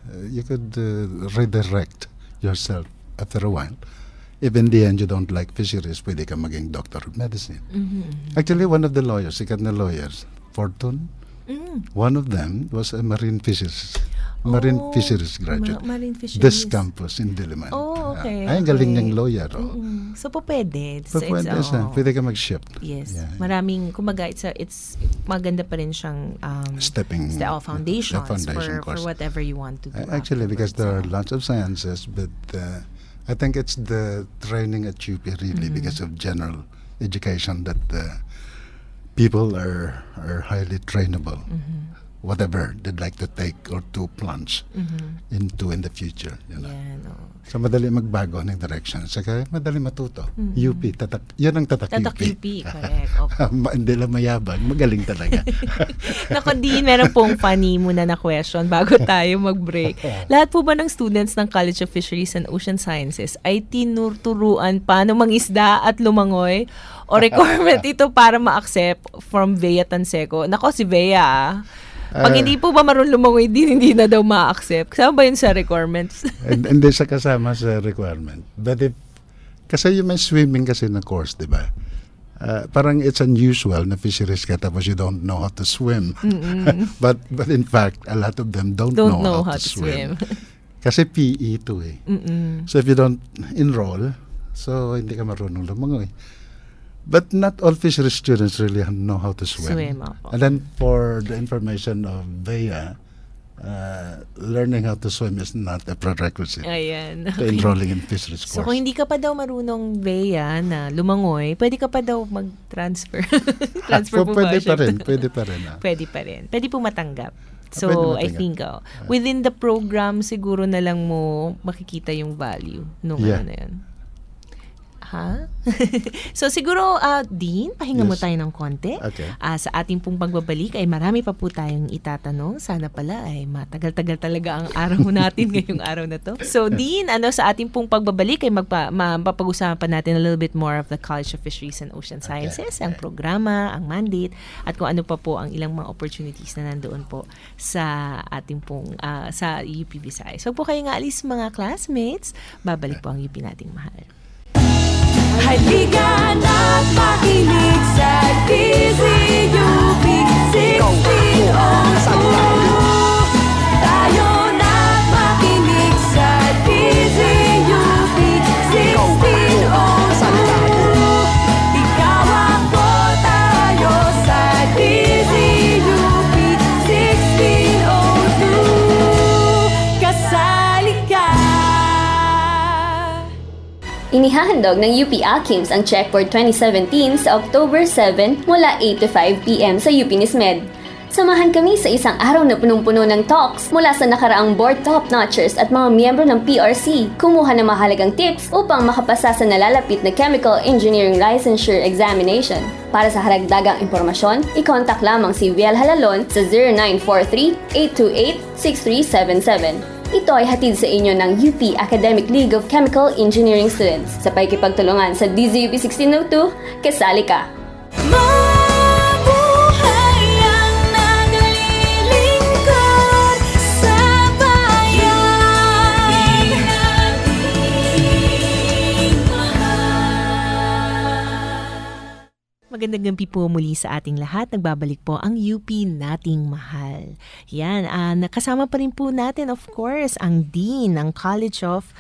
redirect yourself after a while. If in the end you don't like fisheries, pwede ka maging doctor of medicine. Actually, one of the lawyers, sikat na lawyers, Fortune, one of them was a marine fisheries graduate. Marine fisheries. This campus in Diliman. Oh, okay. Ay, ang galing ng lawyer. So, pwede. Pwede ka mag-shift. Yes. Maraming, kumbaga, it's maganda pa rin siyang foundations for whatever you want to do. Actually, because there are lots of sciences, but I think it's the training at UP really because of general education that people are highly trainable. Whatever they'd like to take or to plunge into in the future. So, madali magbago ng direction. Saka, madali matuto. UP, yan ang tatak UP, correct. Hindi lang mayabang, magaling talaga. Naku, Dean, meron pong funny muna na question bago tayo mag-break. Lahat po ba ng students ng College of Fisheries and Ocean Sciences ay tinuturuan paano mangisda at lumangoy? O requirement ito para ma-accept from Vea Tanseco? Nako, si Vea pag hindi po ba marunong lumangoy din, hindi na daw ma-accept. Kasama ba yun sa requirements? Hindi siya kasama sa requirement. But Kasi yung may swimming kasi na course, di ba? Parang it's unusual na fisheries ka tapos you don't know how to swim. but in fact, a lot of them don't know how to swim. Kasi PE to eh. So if you don't enroll, so hindi ka marunong lumangoy. But not all fisheries students really know how to swim. And then for the information of Bea, learning how to swim is not a prerequisite to enrolling in fisheries course. So kung hindi ka pa daw marunong, Bea, na lumangoy, pwede ka pa daw mag-transfer. Transfer po ba? Pwede pa rin. Pwede pa rin. Pwede po matanggap. So, I think within the program, siguro na lang mo makikita yung value nung ano na yun. So siguro, Dean, pahinga mo tayo ng konti. Sa ating pong pagbabalik ay marami pa po tayong itatanong. Sana pala ay matagal-tagal talaga ang araw natin ngayong araw na to. So Dean, sa ating pong pagbabalik ay mapapag-usapan pa natin a little bit more of the College of Fisheries and Ocean Sciences, ang programa, ang mandate, at kung ano pa po ang ilang mga opportunities na nandoon po sa ating pong sa UP Visayas. So po kayo nga alis mga classmates, babalik po ang UP nating mahal. Halika na't makinig sa DZUP 1602. Tayo na't makinig sa DZUP 1602. Ikaw ako, tayo sa DZUP 1602. Kasali ka. Inihahandog ng UP Alchems ang Checkboard 2017 sa October 7 mula 8 to 5 p.m. sa UP Nismed. Samahan kami sa isang araw na punong-puno ng talks mula sa nakaraang board top-notchers at mga miyembro ng PRC. Kumuha ng mahalagang tips upang makapasa sa nalalapit na Chemical Engineering Licensure Examination. Para sa haragdagang impormasyon, i-contact lamang si Viel Halalon sa 0943-828-6377. Ito ay hatid sa inyo ng UP Academic League of Chemical Engineering Students. Sa pakikipagtulungan sa DZUP 1602, kasali ka! Mabuhay ang naglilingkod sa bayan. Pinating mahal. Magandang gabi po muli sa ating lahat. Nagbabalik po ang UP nating mahal. Yan, nakasama pa rin po natin, of course, ang Dean ng College of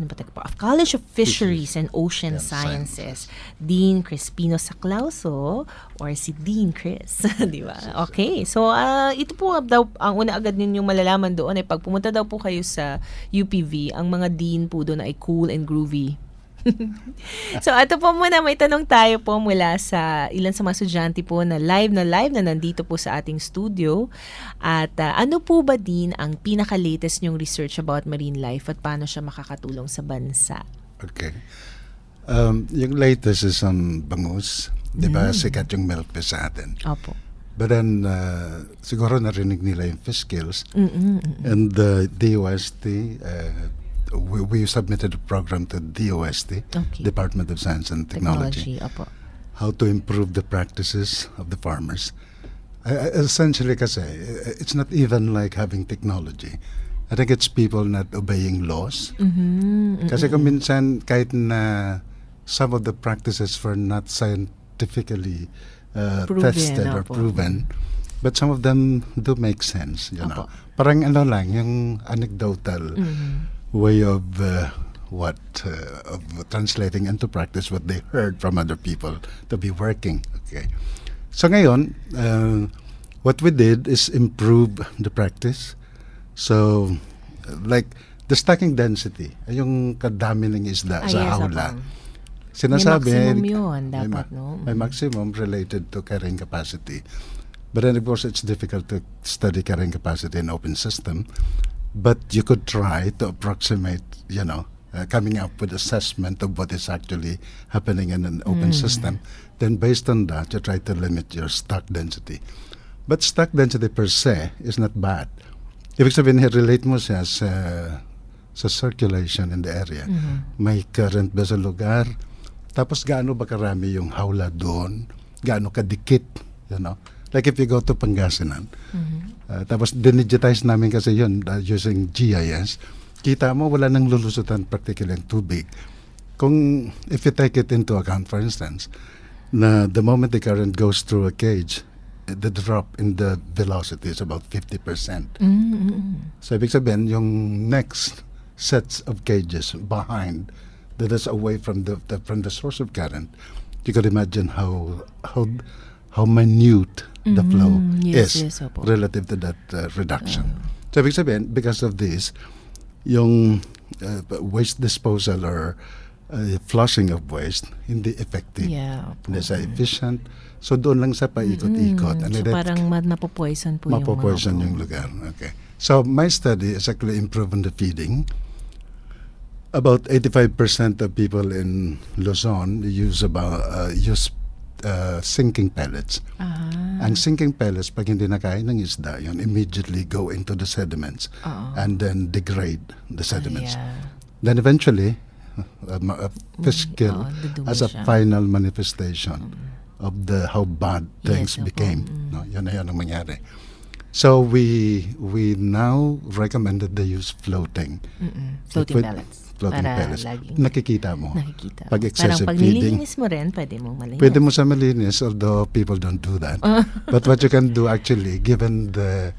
Fisheries and Ocean Sciences, Dean Crispino Saclauso, or si Dean Chris, di ba? Okay, so ito po daw, ang una agad ninyong malalaman doon ay pag pumunta daw po kayo sa UPV, ang mga Dean po doon ay cool and groovy. So ito po muna, may tanong tayo po mula sa ilan sa mga estudyante po na live na nandito po sa ating studio. At ano po ba din ang pinaka-latest nyong research about marine life at paano siya makakatulong sa bansa? Okay. Yung latest is ang bangus. Di ba sikat yung milkfish sa atin? Opo. But then, siguro narinig nila yung fish skills. And the DOST, we submitted a program to DOST, Department of Science and Technology, how to improve the practices of the farmers. Essentially kasi, it's not even like having technology. I think it's people not obeying laws. Kasi kung minsan, kahit na some of the practices were not scientifically tested or proven, but some of them do make sense, you know. Parang ano lang, yung anecdotal way of of translating into practice what they heard from other people to be working. Okay. So ngayon, what we did is improve the practice. So, like the stocking density, yung kadami ng isda sa hawla. Sinasabi, may maximum yun, dapat, no? May maximum related to carrying capacity. But then, of course, it's difficult to study carrying capacity in open system. But you could try to approximate, coming up with assessment of what is actually happening in an open system. Then based on that, you try to limit your stock density. But stock density per se is not bad. Ibig sabihin, relate mo siya sa circulation in the area. May current ba sa lugar? Tapos gaano ba karami yung hawla doon? Gaano kadikit? Like if you go to Pangasinan, tapos dinigitize namin kasi yun using GIS, kita mo wala nang lulusutan practically ang tubig. if you take it into account, for instance, the moment the current goes through a cage, the drop in the velocity is about 50%. So ibig sabihin, yung next sets of cages behind that is away from the source of current, you could imagine how minute the flow is relative to that reduction. So ibig sabihin, because of this, yung waste disposal or flushing of waste, hindi effective. Hindi sa efficient. So doon lang sa paikot-ikot. So parang mapopoison po mapopoison yung lugar. Okay. So my study is actually improving the feeding. About 85% of people in Luzon use sinking pellets. Ang sinking pellets, pag hindi nakain ng isda, yun immediately go into the sediments and then degrade the sediments. Then eventually, fish kill as a final manifestation of how bad things became. No, yun na yun ang mangyari. So we now recommended they use floating. Floating pellets. Floating pellets. Nakikita mo. Pag excessive parang pag feeding. nilinis mo rin, pwede mo malinis. Pwede mo sa malinis, although people don't do that. But what you can do actually, given the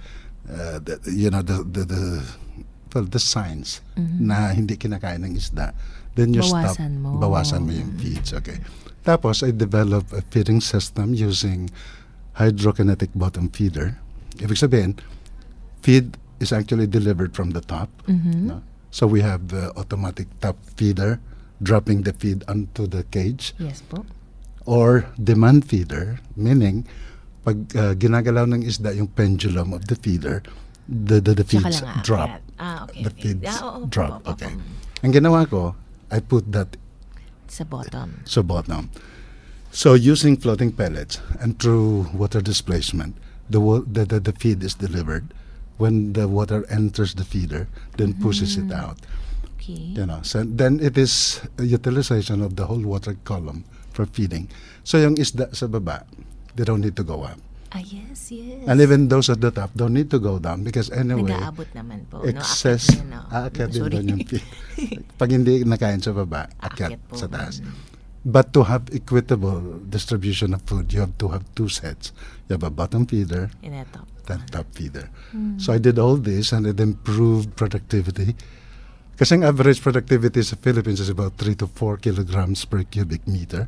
signs na hindi kinakain ng isda, then you bawasan mo yung feeds. Okay. Tapos, I developed a feeding system using hydrokinetic bottom feeder. Ibig sabihin, feed is actually delivered from the top. No? So we have the automatic top feeder dropping the feed onto the cage. Yes po. Or demand feeder, meaning pag ginagalaw ng isda yung pendulum of the feeder, the feeds drop. Okay. The feeds drop. Okay. Ang ginawa ko, I put that sa bottom. So using floating pellets and through water displacement, the feed is delivered. When the water enters the feeder, then pushes it out. Okay. So then it is a utilization of the whole water column for feeding. So yung isda sa baba, they don't need to go up. Yes. And even those at the top don't need to go down because anyway, nag-aabot naman po. Excess, aakyat din doon yung feed. Pag hindi nakain sa baba, aakyat sa taas. But to have equitable distribution of food, you have to have two sets. You have a bottom feeder and a top feeder. So I did all this and it improved productivity. Kasi ang average productivity sa Philippines is about 3 to 4 kilograms per cubic meter.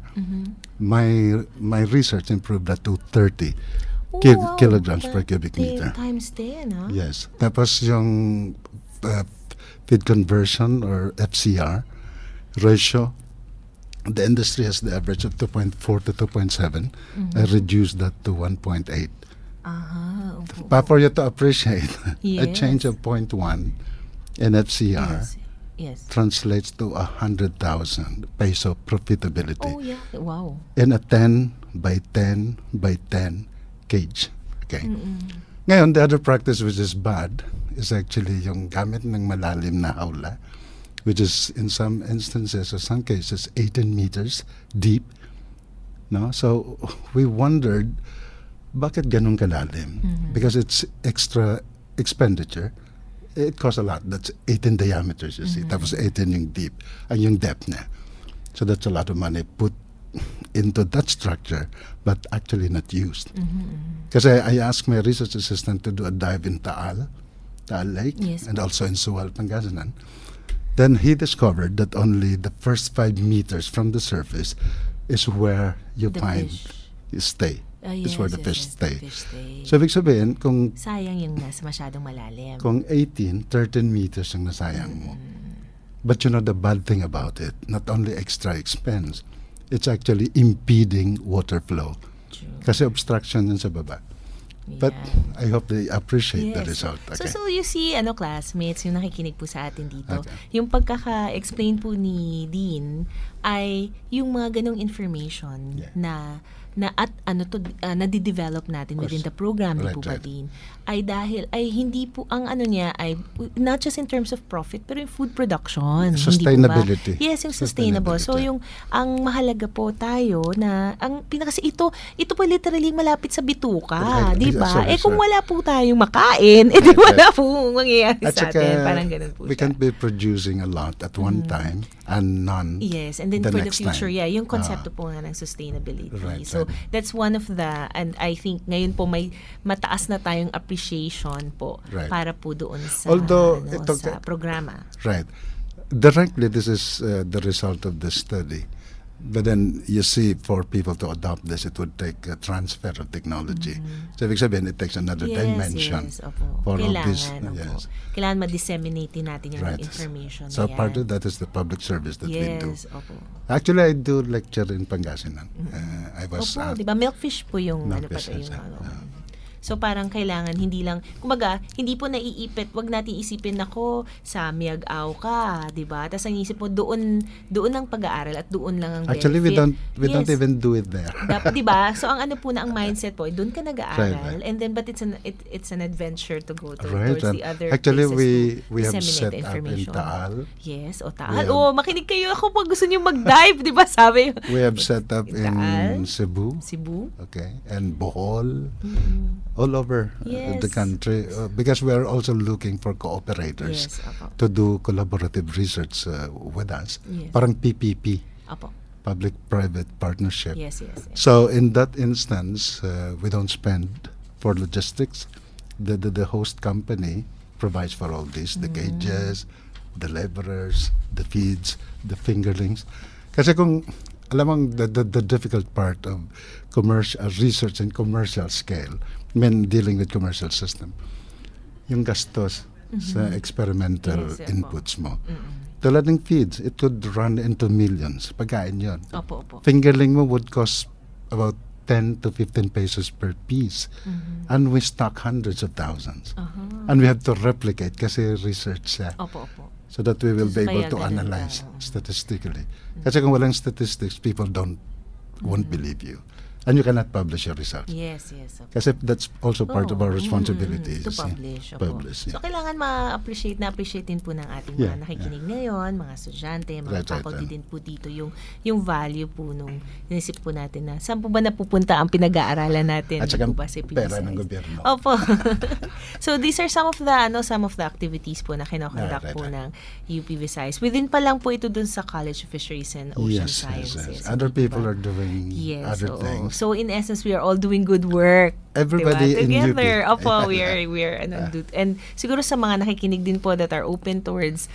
My research improved that to 30 kilograms per cubic meter. Times 10, Yes. Tapos yung feed conversion or FCR ratio, the industry has the average of 2.4 to 2.7. I reduced that to 1.8. But for you to appreciate, a change of 0.1 in FCR translates to 100,000 peso profitability. Wow. In a 10 by 10 by 10 cage. Okay. Ngayon, the other practice which is bad is actually yung gamit ng malalim na hawla, which is in some instances or some cases 18 meters deep. No? So we wondered, bakit ganun kalalim? Because it's extra expenditure. It costs a lot. That's 18 diameters, you see. Tapos 18 yung deep, yung depth niya. So that's a lot of money put into that structure, but actually not used. Kasi I asked my research assistant to do a dive in Taal Lake, and also in Sual, Pangasinan. Then he discovered that only the first 5 meters from the surface is where you find stay. Is where the fish stay. So, ibig sabihin, kung sayang yung nasa masyadong malalim. Kung 13 meters yung nasayang mo. But you know the bad thing about it, not only extra expense, it's actually impeding water flow. Kasi obstruction yun sa baba. But I hope they appreciate the result. Okay. So you see, classmates, yung nakikinig po sa atin dito, yung pagkaka-explain po ni Dean ay yung mga ganong information na na nadidevelop natin within the program, di po ba din, ay dahil, ay hindi po, ang ano niya, ay not just in terms of profit, pero yung food production. Sustainability. Hindi po ba? Yes, yung sustainable. So, ang mahalaga po tayo na, kasi ito po literally malapit sa bituka, di ba? Kung wala po tayong makain, di wala po mangyayari sa atin. Parang ganun po we can't be producing a lot at one time and none yes, and then the for the next future, time. Yung konsepto po nga ng sustainability. Right, so, that's one of the, and I think ngayon po may mataas na tayong appreciation po para po doon sa, sa programa. Right. Directly, this is the result of the study. But then you see, for people to adopt this, it would take a transfer of technology. So ibig sabihin, it takes another dimension for all this. Yes. Kailangan ma-disseminate natin yung information. So part of that is the public service that we do. Opo. Actually, I do lecture in Pangasinan. I was di ba? Milkfish po yung So parang kailangan hindi lang, kumbaga, hindi po naiipit, wag natin isipin ako sa Miag-Aw ka, 'di ba? Tapos ang isip mo doon ang pag-aaral at doon lang ang benefit. Actually, we don't even do it there. Dapat, 'di ba? So ang ano po na ang mindset po, doon ka nag-aaral and then but it's an adventure to go towards the other actually, places we have set the up in Taal. Yes, Taal. Makinig kayo ako pag gusto niyo mag-dive, 'di ba? Sabi. We have set up in Cebu. Okay. And Bohol. All over the country because we are also looking for cooperators to do collaborative research with us. Parang PPP. Public-private partnership. Yes. So in that instance, we don't spend for logistics. The host company provides for all this, the cages, the laborers, the feeds, the fingerlings. Kasi kung alam mo the difficult part of commercial research and commercial scale, dealing with commercial system, yung gastos sa experimental inputs mo. Tulad ng feeds, it could run into millions. Pagkain yun. Opo. Fingerling mo would cost about 10 to 15 pesos per piece. And we stock hundreds of thousands. And we have to replicate kasi research siya. Opo. So that we will be able to analyze statistically. Kasi kung walang statistics, people won't believe you. And you cannot publish your results. Yes. Kasi that's also part of our responsibility. To publish. So, kailangan ma-appreciate din po ng ating mga nakikinig ngayon, mga estudyante, mga faculty din po dito, yung value po nung inisip po natin na saan po ba napupunta ang pinag-aaralan natin? At saka pera ng gobyerno. Opo. So, these are some of the activities po na kinoconduct po ng UP Visayas. Within pa lang po ito dun sa College of Fisheries and Ocean Sciences. Other people are doing other things. So in essence, we are all doing good work. Everybody in UP. Opo, we are and siguro sa mga nakikinig din po that are open towards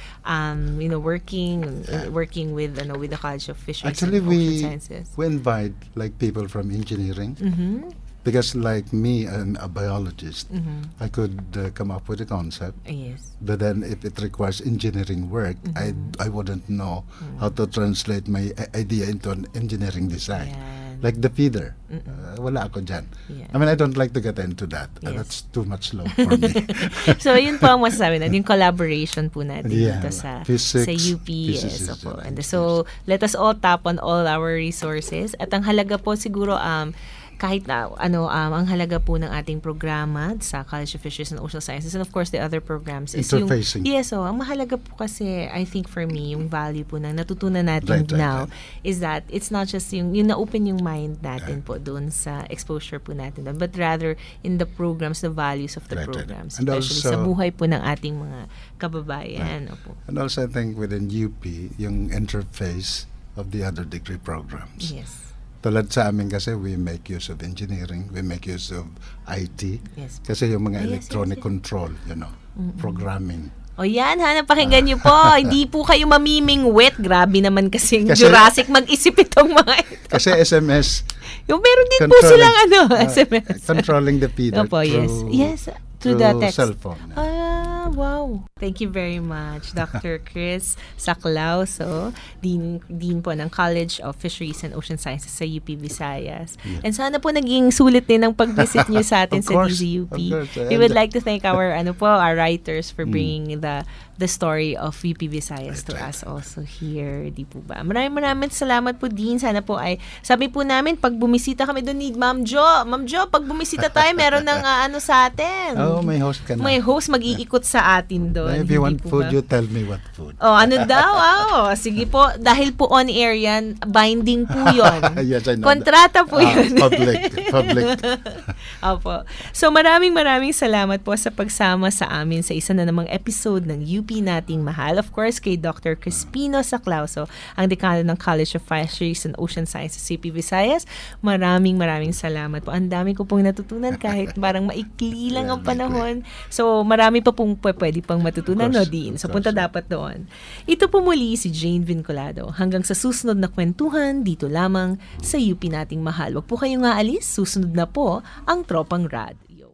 working with the College of Fisheries and Ocean Sciences. We invite like people from engineering. Because like me, I'm a biologist. I could come up with a concept. Yes. But then if it requires engineering work, I wouldn't know how to translate my idea into an engineering design. Like the feeder. Wala ako dyan. I mean, I don't like to get into that. That's too much low for me. So, yun po ang masasabi natin, yung collaboration po natin dito sa physics, sa UP. And so, let us all tap on all our resources. At ang halaga po siguro, kahit na ang halaga po ng ating programa sa College of Fisheries and Ocean Sciences and of course the other programs is interfacing. Ang mahalaga po kasi I think for me yung value po ng natutunan natin now is that it's not just yung na-open yung mind natin po doon sa exposure po natin doon, but rather in the programs, the values of the programs, especially sa buhay po ng ating mga kababayan. And also I think within UP yung interface of the other degree programs. Yes. Tulad sa amin kasi we make use of engineering, we make use of IT. Yes. Kasi yung mga electronic control, programming. O yan, napakinggan niyo po. Hindi po kayo mamimingwit. Grabe naman kasi Jurassic mag-isip itong mga ito. Kasi SMS. Yung meron din po silang SMS. Controlling the feeder through the text. cell phone. wow. Thank you very much, Dr. Chris Saclauso, Dean po ng College of Fisheries and Ocean Sciences sa UP Visayas. Yeah. And sana po naging sulit din ang pag-visit niyo sa atin Of sa course, DZUP. of course. We would like to thank our writers for bringing the story of UP Visayas to us also here, di po ba? Maraming salamat po, Dean. Sana po ay, sabi po namin, pag bumisita kami doon ni Ma'am Jo, pag bumisita tayo, meron ng sa atin. Oh, may host ka na. May host mag-iikot sa atin doon. If you want food, you tell me what food. Oh, ano daw? Sige po, dahil po on air yan, binding po yun. Yes, I know. Kontrata po yun. Public. Opo. So maraming salamat po sa pagsama sa amin sa isa na namang episode ng UP Nating Mahal. Of course, kay Dr. Crispino Saclauso, ang dekano ng College of Fisheries and Ocean Sciences sa UP Visayas. Maraming salamat po. Ang dami ko pong natutunan kahit parang maikli lang ang panahon. So marami pa pong pwede pang matutunan, no, Dean? So punta dapat doon. Ito po muli si Jane Vinculado. Hanggang sa susunod na kwentuhan, dito lamang sa UP Nating Mahal. Huwag po kayong aalis. Susunod na po ang Tropang Rad.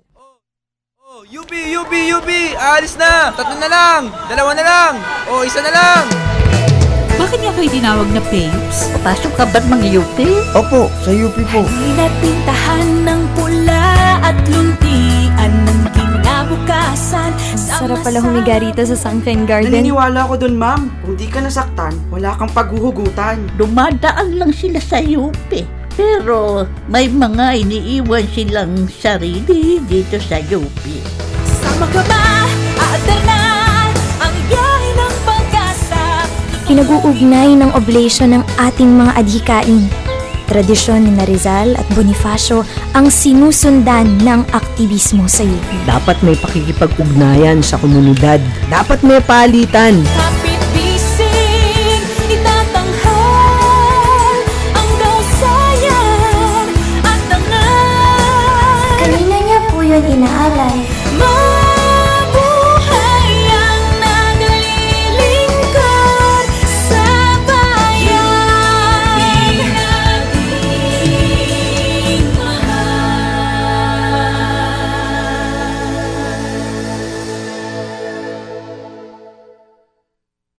UP! Aalis na! 3 na lang! 2 na lang! O, 1 na lang! Bakit niya kayo tinawag na babes? Pasok ka ba't mga UP? Opo, sa UP po. Halina't pintahan ng pula at luntian ng kinabukasan. Sarap pala humiga rito sa Sunfin Garden. Naniniwala ako dun, ma'am. Kung di ka nasaktan, wala kang paghuhugutan. Dumadaan lang sila sa UP. Pero may mga iniiwan silang sarili dito sa UP. Sama ka ba? Aadar na ang biyahe ng pag-asa. Pinag-uugnay ng oblation ng ating mga adhikain. Tradisyon ni Rizal at Bonifacio ang sinusundan ng aktivismo sa UP. Dapat may pakikipag-ugnayan sa komunidad. Dapat may palitan.